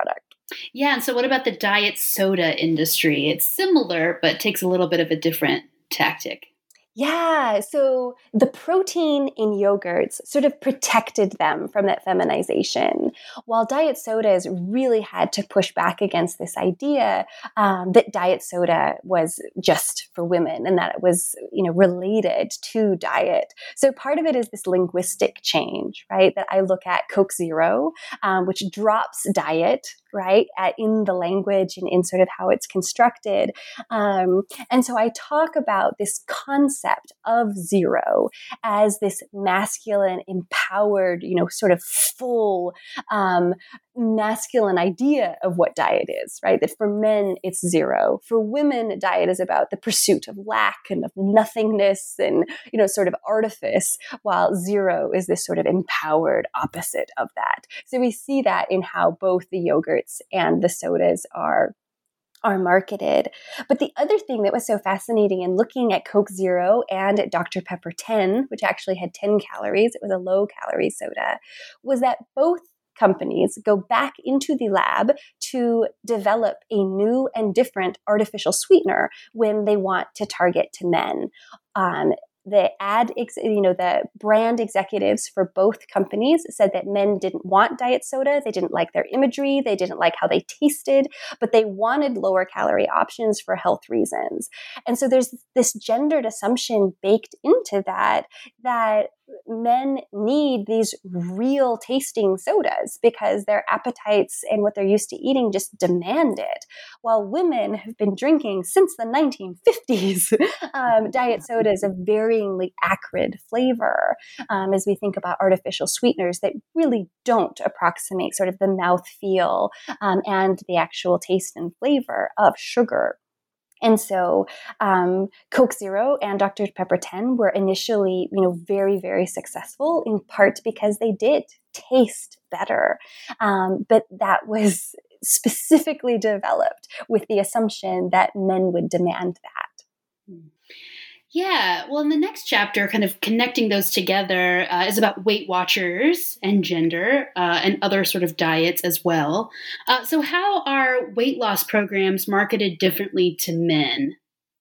Yeah, and so what about the diet soda industry? It's similar, but takes a little bit of a different tactic. Yeah, so the protein in yogurts sort of protected them from that feminization, while diet sodas really had to push back against this idea um, that diet soda was just for women and that it was, you know, related to diet. So part of it is this linguistic change, right? That I look at Coke Zero, um, which drops diet, right, at, in the language and in sort of how it's constructed. Um, and so I talk about this concept of zero as this masculine, empowered, you know, sort of full um, masculine idea of what diet is, right? That for men, it's zero. For women, diet is about the pursuit of lack and of nothingness and, you know, sort of artifice, while zero is this sort of empowered opposite of that. So we see that in how both the yogurts and the sodas are are marketed. But the other thing that was so fascinating in looking at Coke Zero and at Doctor Pepper ten, which actually had ten calories, it was a low calorie soda, was that both companies go back into the lab to develop a new and different artificial sweetener when they want to target to men. Um, The ad, ex- you know, the brand executives for both companies said that men didn't want diet soda. They didn't like their imagery. They didn't like how they tasted, but they wanted lower calorie options for health reasons. And so there's this gendered assumption baked into that, that men need these real tasting sodas because their appetites and what they're used to eating just demand it. While women have been drinking since the nineteen fifties, um, diet sodas of varyingly acrid flavor, um, as we think about artificial sweeteners that really don't approximate sort of the mouthfeel um, and the actual taste and flavor of sugar. And so um, Coke Zero and Doctor Pepper ten were initially, you know, very, very successful, in part because they did taste better. Um, but that was specifically developed with the assumption that men would demand that. Yeah, well, in the next chapter, kind of connecting those together, uh, is about Weight Watchers and gender uh, and other sort of diets as well. Uh, so how are weight loss programs marketed differently to men?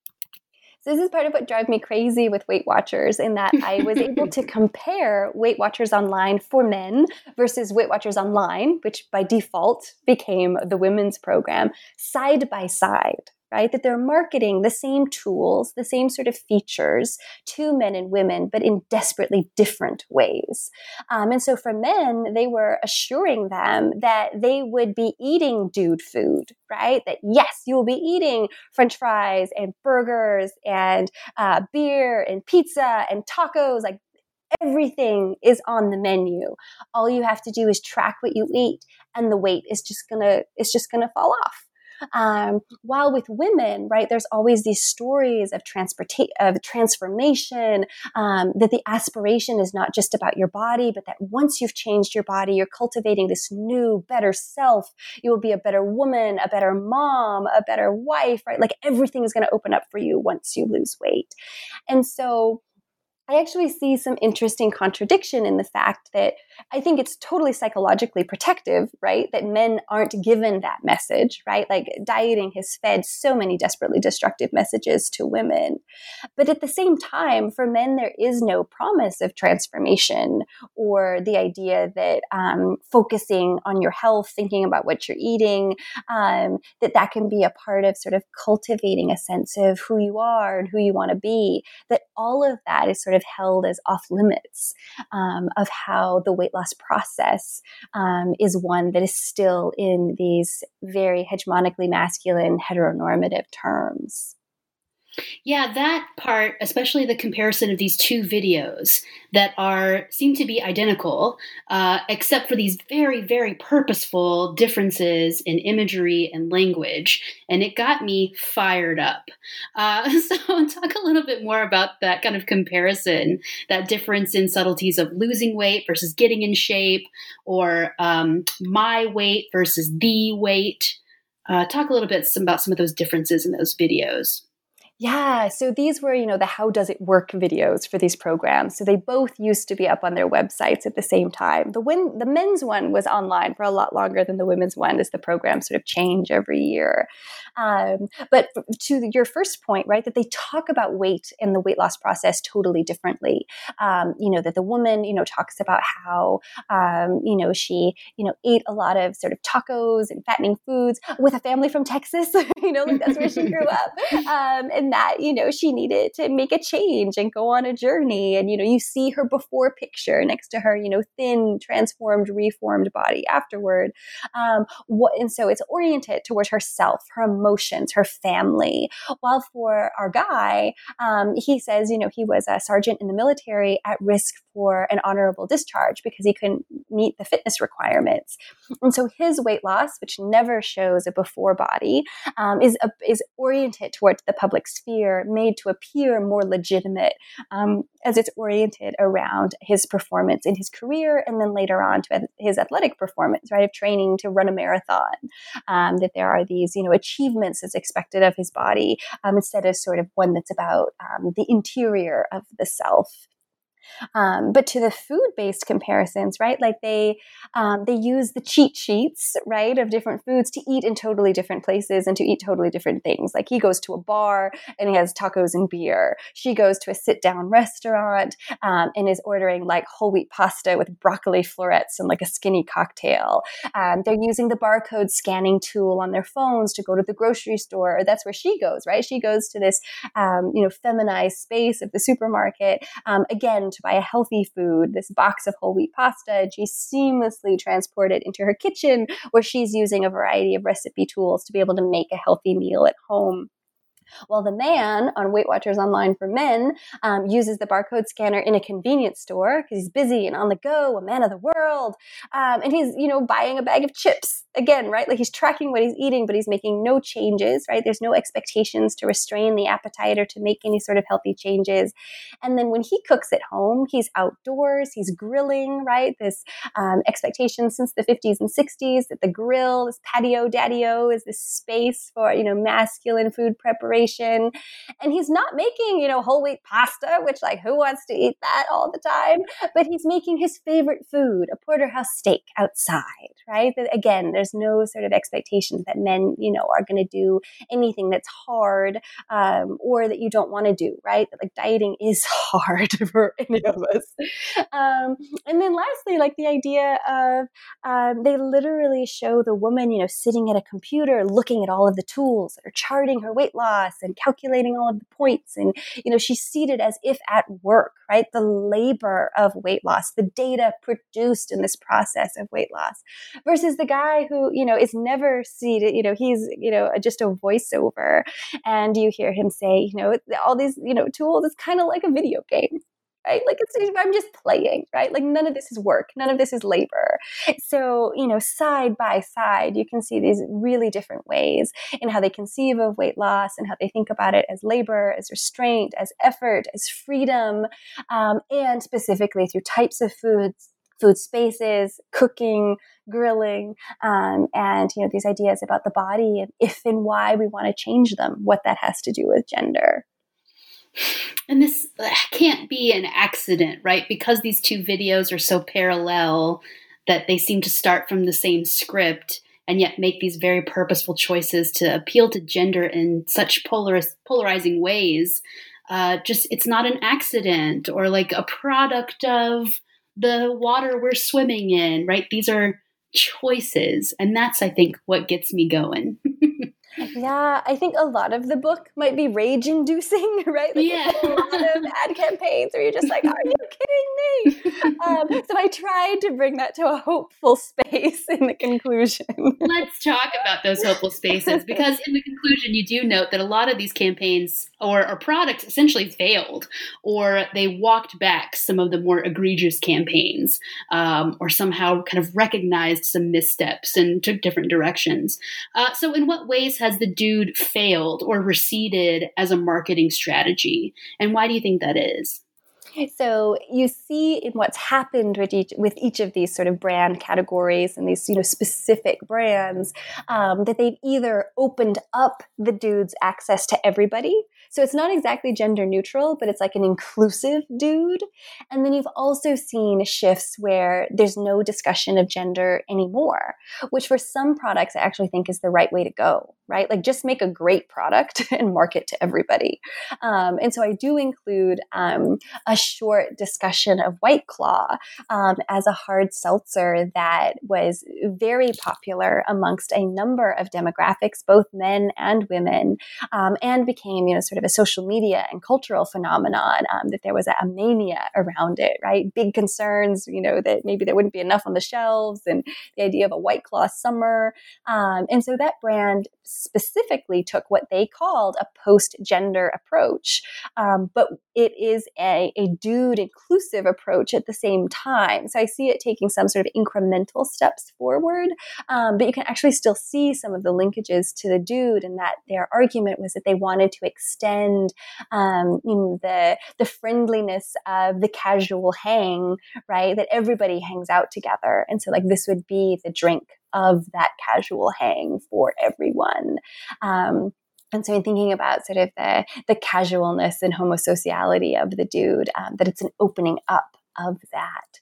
So this is part of what drives me crazy with Weight Watchers, in that I was able to compare Weight Watchers Online for men versus Weight Watchers Online, which by default became the women's program, side by side. Right? That they're marketing the same tools, the same sort of features to men and women, but in desperately different ways. Um, and so for men, they were assuring them that they would be eating dude food, right? That yes, you will be eating French fries and burgers and uh, beer and pizza and tacos, like everything is on the menu. All you have to do is track what you eat, and the weight is just gonna, it's just gonna fall off. Um, while with women, right, there's always these stories of transporta- of transformation, um, that the aspiration is not just about your body, but that once you've changed your body, you're cultivating this new, better self. You will be a better woman, a better mom, a better wife, right? Like everything is going to open up for you once you lose weight. And so I actually see some interesting contradiction in the fact that I think it's totally psychologically protective, right? That men aren't given that message, right? Like dieting has fed so many desperately destructive messages to women. But at the same time, for men, there is no promise of transformation or the idea that um, focusing on your health, thinking about what you're eating, um, that that can be a part of sort of cultivating a sense of who you are and who you want to be, that all of that is sort of held as off limits um, of how the weight loss process um, is one that is still in these very hegemonically masculine heteronormative terms. Yeah, that part, especially the comparison of these two videos that are seem to be identical, uh, except for these very, very purposeful differences in imagery and language. And it got me fired up. Uh, so talk a little bit more about that kind of comparison, that difference in subtleties of losing weight versus getting in shape, or um, my weight versus the weight. Uh, talk a little bit about some of those differences in those videos. Yeah, so these were, you know, the how does it work videos for these programs. So they both used to be up on their websites at the same time. The win- the men's one was online for a lot longer than the women's one, as the programs sort of change every year. Um, but to your first point, right, that they talk about weight and the weight loss process totally differently. Um, you know, that the woman, you know, talks about how, um, you know, she, you know, ate a lot of sort of tacos and fattening foods with a family from Texas, you know, like that's where she grew up. Um, and that, you know, she needed to make a change and go on a journey. And, you know, you see her before picture next to her, you know, thin, transformed, reformed body afterward. Um, what, and so it's oriented towards herself, her emotions, her family. While for our guy, um, he says, you know, he was a sergeant in the military at risk for an honorable discharge because he couldn't meet the fitness requirements. And so his weight loss, which never shows a before body, um, is, a, is oriented towards the public sphere, made to appear more legitimate um, as it's oriented around his performance in his career and then later on to his athletic performance, right, of training to run a marathon, um, that there are these, you know, achievements as expected of his body um, instead of sort of one that's about um, the interior of the self. Um, but to the food-based comparisons, right? Like they um, they use the cheat sheets, right, of different foods to eat in totally different places and to eat totally different things. Like he goes to a bar and he has tacos and beer. She goes to a sit-down restaurant um, and is ordering like whole wheat pasta with broccoli florets and like a skinny cocktail. Um, they're using the barcode scanning tool on their phones to go to the grocery store. Or that's where she goes, right? She goes to this, um, you know, feminized space of the supermarket, um, again, to buy a healthy food, this box of whole wheat pasta, and she's seamlessly transported into her kitchen where she's using a variety of recipe tools to be able to make a healthy meal at home. While the man on Weight Watchers Online for Men um, uses the barcode scanner in a convenience store because he's busy and on the go, a man of the world. Um, and he's, you know, buying a bag of chips again, right? Like he's tracking what he's eating, but he's making no changes, right? There's no expectations to restrain the appetite or to make any sort of healthy changes. And then when he cooks at home, he's outdoors, he's grilling, right? This um, expectation since the fifties and sixties that the grill, this patio daddy-o is this space for, you know, masculine food preparation. And he's not making, you know, whole wheat pasta, which like who wants to eat that all the time? But he's making his favorite food, a porterhouse steak outside, right? That, again, there's no sort of expectations that men, you know, are going to do anything that's hard um, or that you don't want to do, right? Like dieting is hard for any of us. Um, and then lastly, like the idea of um, they literally show the woman, you know, sitting at a computer, looking at all of the tools that are charting her weight loss and calculating all of the points. And, you know, she's seated as if at work, right? The labor of weight loss, the data produced in this process of weight loss versus the guy who, you know, is never seated, you know, he's, you know, just a voiceover. And you hear him say, you know, all these, you know, tools is kind of like a video game. Right? Like it's, I'm just playing, right? Like none of this is work. None of this is labor. So, you know, side by side, you can see these really different ways in how they conceive of weight loss and how they think about it as labor, as restraint, as effort, as freedom, um, and specifically through types of foods, food spaces, cooking, grilling, um, and, you know, these ideas about the body and if and why we want to change them, what that has to do with gender. And this can't be an accident, right? Because these two videos are so parallel that they seem to start from the same script and yet make these very purposeful choices to appeal to gender in such polaris- polarizing ways. Uh, just, it's not an accident or like a product of the water we're swimming in, right? These are choices. And that's, I think, what gets me going. Yeah, I think a lot of the book might be rage-inducing, right? Like yeah. a lot of ad campaigns where you're just like, are you kidding me? Um, so I tried to bring that to a hopeful space in the conclusion. Let's talk about those hopeful spaces, because in the conclusion, you do note that a lot of these campaigns or, or products essentially failed, or they walked back some of the more egregious campaigns, um, or somehow kind of recognized some missteps and took different directions. Uh, so in what ways has the dude failed or receded as a marketing strategy? And why do you think that is? So you see in what's happened with each, with each of these sort of brand categories and these, you know, specific brands, um, that they've either opened up the dude's access to everybody. So it's not exactly gender neutral, but it's like an inclusive dude. And then you've also seen shifts where there's no discussion of gender anymore, which for some products I actually think is the right way to go, right? Like just make a great product and market to everybody. Um, and so I do include um, a short discussion of White Claw um, as a hard seltzer that was very popular amongst a number of demographics, both men and women, um, and became, you know, sort of a social media and cultural phenomenon, um, that there was a, a mania around it, right? Big concerns, you know, that maybe there wouldn't be enough on the shelves, and the idea of a White Claw summer. Um, and so that brand specifically took what they called a post-gender approach, um, but it is a, a dude inclusive approach at the same time. So I see it taking some sort of incremental steps forward, um, but you can actually still see some of the linkages to the dude, and that their argument was that they wanted to extend um, you know, the the friendliness of the casual hang, right? That everybody hangs out together, and so like this would be the drink of that casual hang for everyone. Um, And so in thinking about sort of the, the casualness and homosociality of the dude, um, that it's an opening up of that.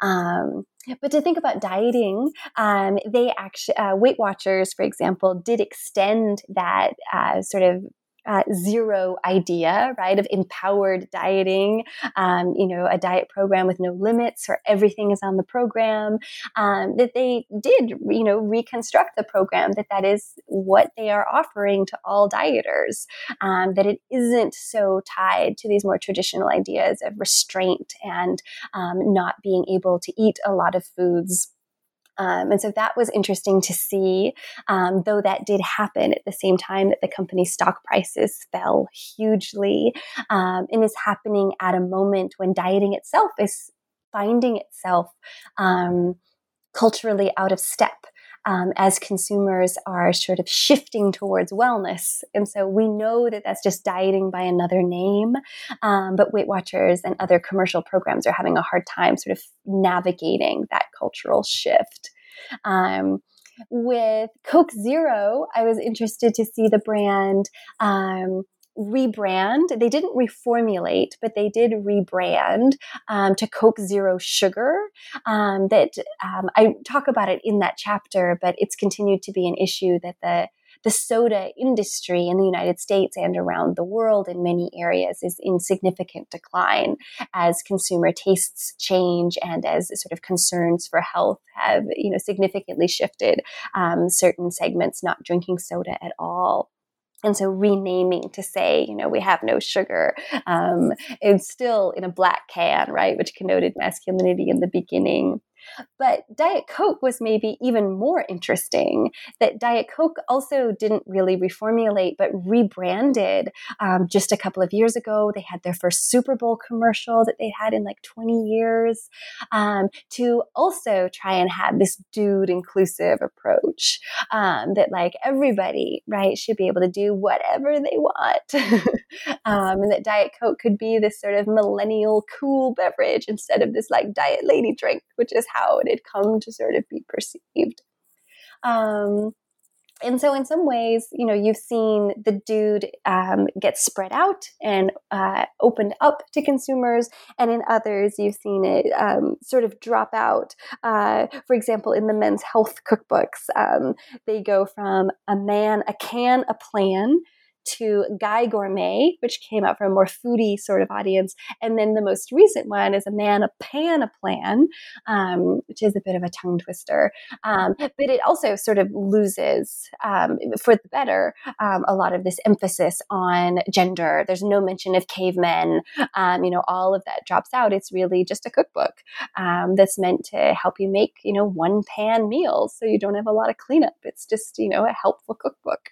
Um, but to think about dieting, um, they actually, uh, Weight Watchers, for example, did extend that uh, sort of Uh, zero idea, right, of empowered dieting, um, you know, a diet program with no limits or everything is on the program, um, that they did, you know, reconstruct the program, that that is what they are offering to all dieters, um, that it isn't so tied to these more traditional ideas of restraint and um, not being able to eat a lot of foods. Um, and so that was interesting to see, um, though that did happen at the same time that the company's stock prices fell hugely, um, and is happening at a moment when dieting itself is finding itself um, culturally out of step. Um, as consumers are sort of shifting towards wellness. And so we know that that's just dieting by another name, um, but Weight Watchers and other commercial programs are having a hard time sort of navigating that cultural shift. Um, with Coke Zero, I was interested to see the brand um, rebrand. They didn't reformulate, but they did rebrand um, to Coke Zero Sugar. Um, that um, I talk about it in that chapter, but it's continued to be an issue that the the soda industry in the United States and around the world in many areas is in significant decline as consumer tastes change and as sort of concerns for health have, you know, significantly shifted um, certain segments not drinking soda at all. And so renaming to say, you know, we have no sugar, um, it's still in a black can, right, which connoted masculinity in the beginning. But Diet Coke was maybe even more interesting, that Diet Coke also didn't really reformulate, but rebranded um, just a couple of years ago. They had their first Super Bowl commercial that they had in like twenty years um, to also try and have this dude inclusive approach, um, that like everybody, right, should be able to do whatever they want. um, and that Diet Coke could be this sort of millennial cool beverage instead of this like diet lady drink, which is how it had come to sort of be perceived. Um, and so in some ways, you know, you've seen the dude um, get spread out and uh, opened up to consumers. And in others, you've seen it um, sort of drop out. Uh, for example, in the men's health cookbooks, um, they go from a man, a can, a plan, to Guy Gourmet, which came out for a more foodie sort of audience. And then the most recent one is A Man, a Pan, a Plan, um, which is a bit of a tongue twister. Um, but it also sort of loses, um, for the better, um, a lot of this emphasis on gender. There's no mention of cavemen. Um, you know, all of that drops out. It's really just a cookbook um, that's meant to help you make, you know, one pan meals so you don't have a lot of cleanup. It's just, you know, a helpful cookbook.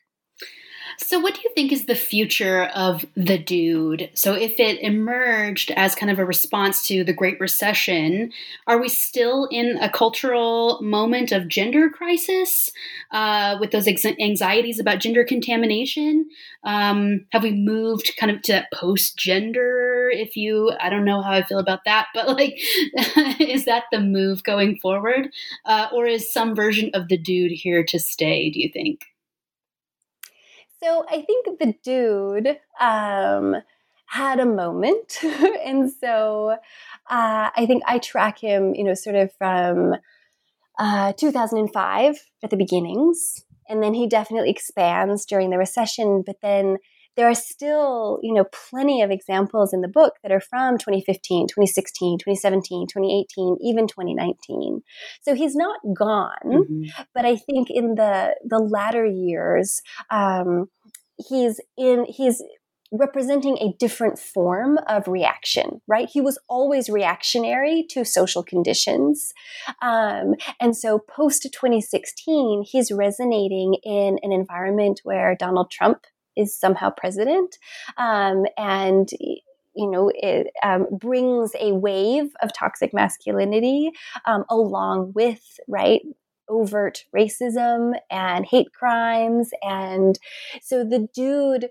So what do you think is the future of the dude? So if it emerged as kind of a response to the Great Recession, are we still in a cultural moment of gender crisis uh, with those ex- anxieties about gender contamination? Um, have we moved kind of to that post-gender? If you, I don't know how I feel about that, but like, is that the move going forward? Uh, or is some version of the dude here to stay, do you think? So I think the dude um, had a moment. And so uh, I think I track him, you know, sort of from uh, two thousand five at the beginnings. And then he definitely expands during the recession. But then there are still, you know, plenty of examples in the book that are from twenty fifteen, twenty sixteen, twenty seventeen, twenty eighteen, even twenty nineteen. So he's not gone, mm-hmm. but I think in the the latter years, um, he's in he's representing a different form of reaction, right? He was always reactionary to social conditions. Um, and so post twenty sixteen, he's resonating in an environment where Donald Trump is somehow president, um, and you know it um, brings a wave of toxic masculinity um, along with right overt racism and hate crimes, and so the dude,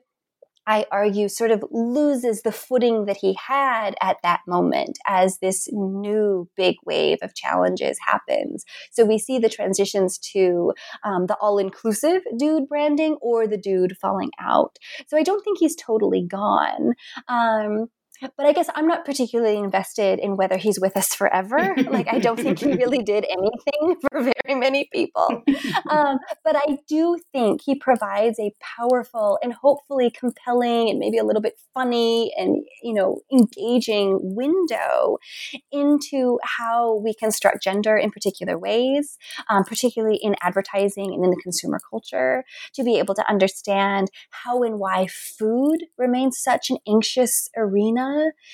I argue, sort of loses the footing that he had at that moment as this new big wave of challenges happens. So we see the transitions to um, the all-inclusive dude branding or the dude falling out. So I don't think he's totally gone. Um, But I guess I'm not particularly invested in whether he's with us forever. Like, I don't think he really did anything for very many people. Um, but I do think he provides a powerful and hopefully compelling and maybe a little bit funny and, you know, engaging window into how we construct gender in particular ways, um, particularly in advertising and in the consumer culture, to be able to understand how and why food remains such an anxious arena.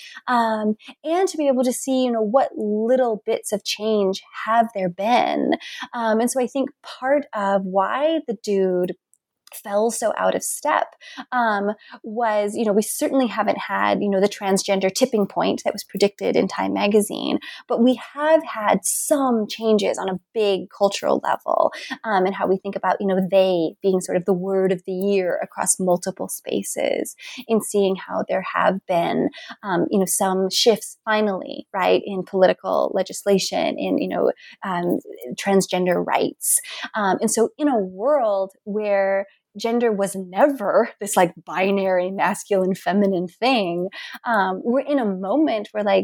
Um, and to be able to see, you know, what little bits of change have there been. Um, and so I think part of why the dude fell so out of step um, was, you know, we certainly haven't had, you know, the transgender tipping point that was predicted in Time magazine, but we have had some changes on a big cultural level um, and how we think about, you know, they being sort of the word of the year across multiple spaces, in seeing how there have been, um, you know, some shifts finally, right, in political legislation, in, you know, um, transgender rights. Um, and so in a world where gender was never this like binary masculine feminine thing, um, we're in a moment where like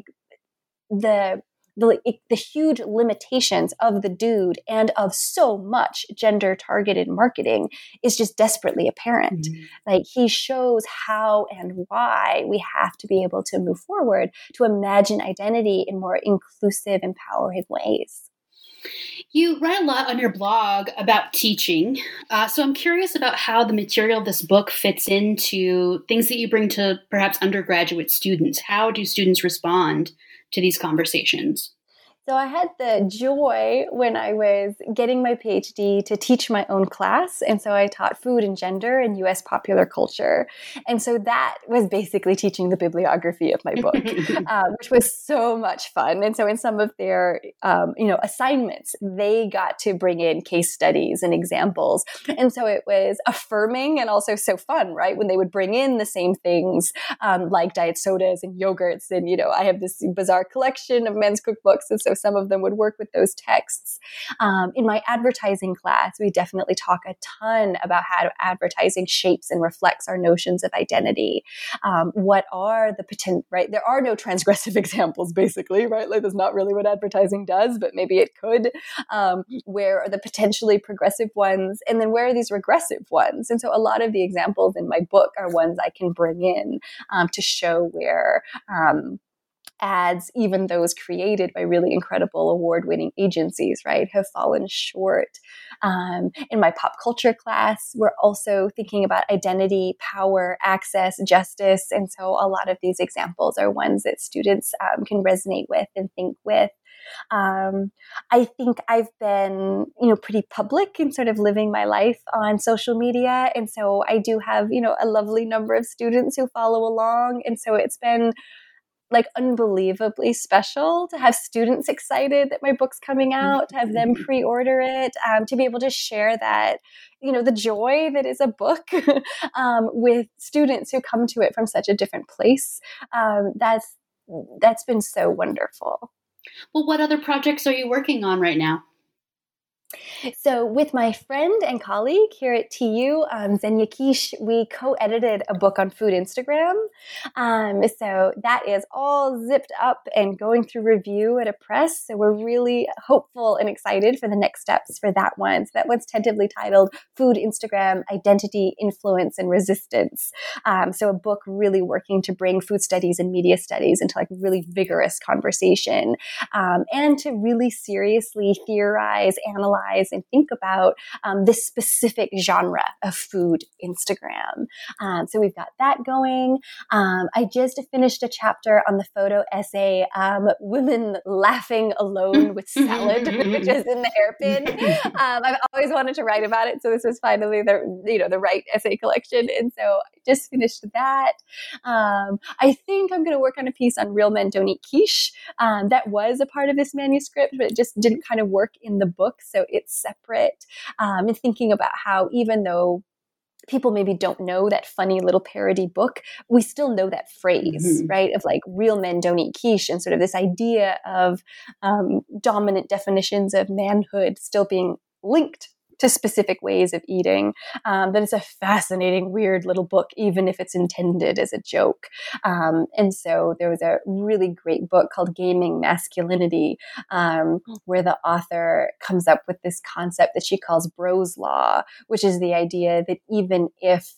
the the, the huge limitations of the dude and of so much gender targeted marketing is just desperately apparent. Mm-hmm. Like, he shows how and why we have to be able to move forward to imagine identity in more inclusive, empowering ways. You write a lot on your blog about teaching, uh, so I'm curious about how the material of this book fits into things that you bring to perhaps undergraduate students. How do students respond to these conversations? So I had the joy when I was getting my PhD to teach my own class. And so I taught food and gender and U S popular culture. And so that was basically teaching the bibliography of my book, uh, which was so much fun. And so in some of their, um, you know, assignments, they got to bring in case studies and examples. And so it was affirming and also so fun, right? When they would bring in the same things um, like diet sodas and yogurts. And, you know, I have this bizarre collection of men's cookbooks. And so some of them would work with those texts. Um, in my advertising class, we definitely talk a ton about how advertising shapes and reflects our notions of identity. Um, what are the potential, right? There are no transgressive examples, basically, right? Like, that's not really what advertising does, but maybe it could. Um, where are the potentially progressive ones? And then where are these regressive ones? And so a lot of the examples in my book are ones I can bring in um, to show where um, ads, even those created by really incredible award-winning agencies, right, have fallen short. Um, in my pop culture class, we're also thinking about identity, power, access, justice. And so a lot of these examples are ones that students um, can resonate with and think with. Um, I think I've been, you know, pretty public in sort of living my life on social media. And so I do have, you know, a lovely number of students who follow along. And so it's been like unbelievably special to have students excited that my book's coming out, to have them pre-order it, um, to be able to share that, you know, the joy that is a book um, with students who come to it from such a different place. Um, that's that's been so wonderful. Well, what other projects are you working on right now? So with my friend and colleague here at T U, um, Xenia Quiche, we co-edited a book on food Instagram. Um, so that is all zipped up and going through review at a press. So we're really hopeful and excited for the next steps for that one. So that one's tentatively titled Food Instagram, Identity, Influence, and Resistance. Um, so a book really working to bring food studies and media studies into like really vigorous conversation um, and to really seriously theorize, analyze, and think about um, this specific genre of food Instagram. Um, so we've got that going. Um, I just finished a chapter on the photo essay, um, Women Laughing Alone with Salad, which is in the hairpin. Um, I've always wanted to write about it, so this was finally the you know the right essay collection, and so I just finished that. Um, I think I'm going to work on a piece on Real Men Don't Eat Quiche. Um, that was a part of this manuscript, but it just didn't kind of work in the book, so it's separate. Um, and thinking about how even though people maybe don't know that funny little parody book, we still know that phrase, mm-hmm. right? Of like, real men don't eat quiche, and sort of this idea of um, dominant definitions of manhood still being linked to specific ways of eating. Um, but it's a fascinating, weird little book, even if it's intended as a joke. Um, and so there was a really great book called Gaming Masculinity, um, where the author comes up with this concept that she calls Bros Law, which is the idea that even if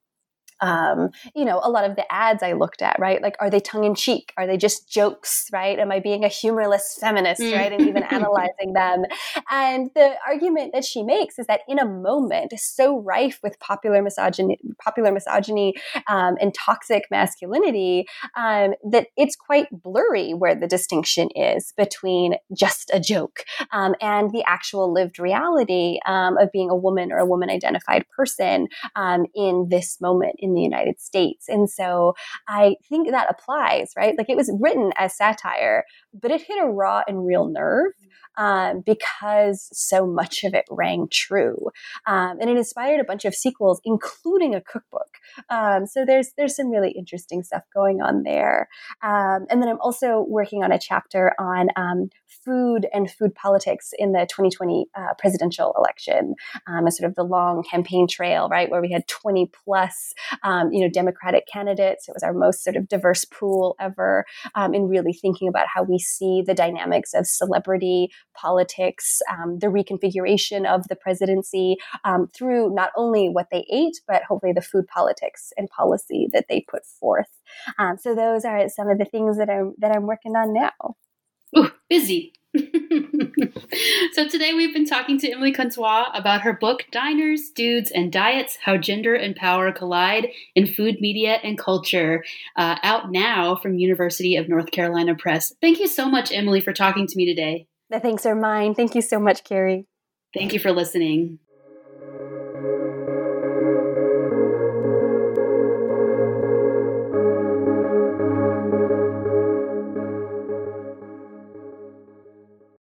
Um, you know, a lot of the ads I looked at, right? Like, are they tongue in cheek? Are they just jokes, right? Am I being a humorless feminist, right? And even analyzing them. And the argument that she makes is that in a moment so rife with popular misogyny, popular misogyny um, and toxic masculinity, um, that it's quite blurry where the distinction is between just a joke um, and the actual lived reality um, of being a woman or a woman-identified person um, in this moment in the United States. And so I think that applies, right? Like, it was written as satire, but it hit a raw and real nerve um, because so much of it rang true. Um, and it inspired a bunch of sequels, including a cookbook. Um, so there's there's some really interesting stuff going on there. Um, and then I'm also working on a chapter on um, food and food politics in the twenty twenty uh, presidential election, um, as sort of the long campaign trail, right, where we had twenty plus Um, you know, Democratic candidates. It was our most sort of diverse pool ever, um, in really thinking about how we see the dynamics of celebrity politics, um, the reconfiguration of the presidency um, through not only what they ate, but hopefully the food politics and policy that they put forth. Um, so those are some of the things that I'm that I'm working on now. Ooh, busy. So today we've been talking to Emily Contois about her book, Diners, Dudes, and Diets, How Gender and Power Collide in Food, Media, and Culture, uh, out now from University of North Carolina Press. Thank you so much, Emily, for talking to me today. The thanks are mine. Thank you so much, Carrie. Thank you for listening.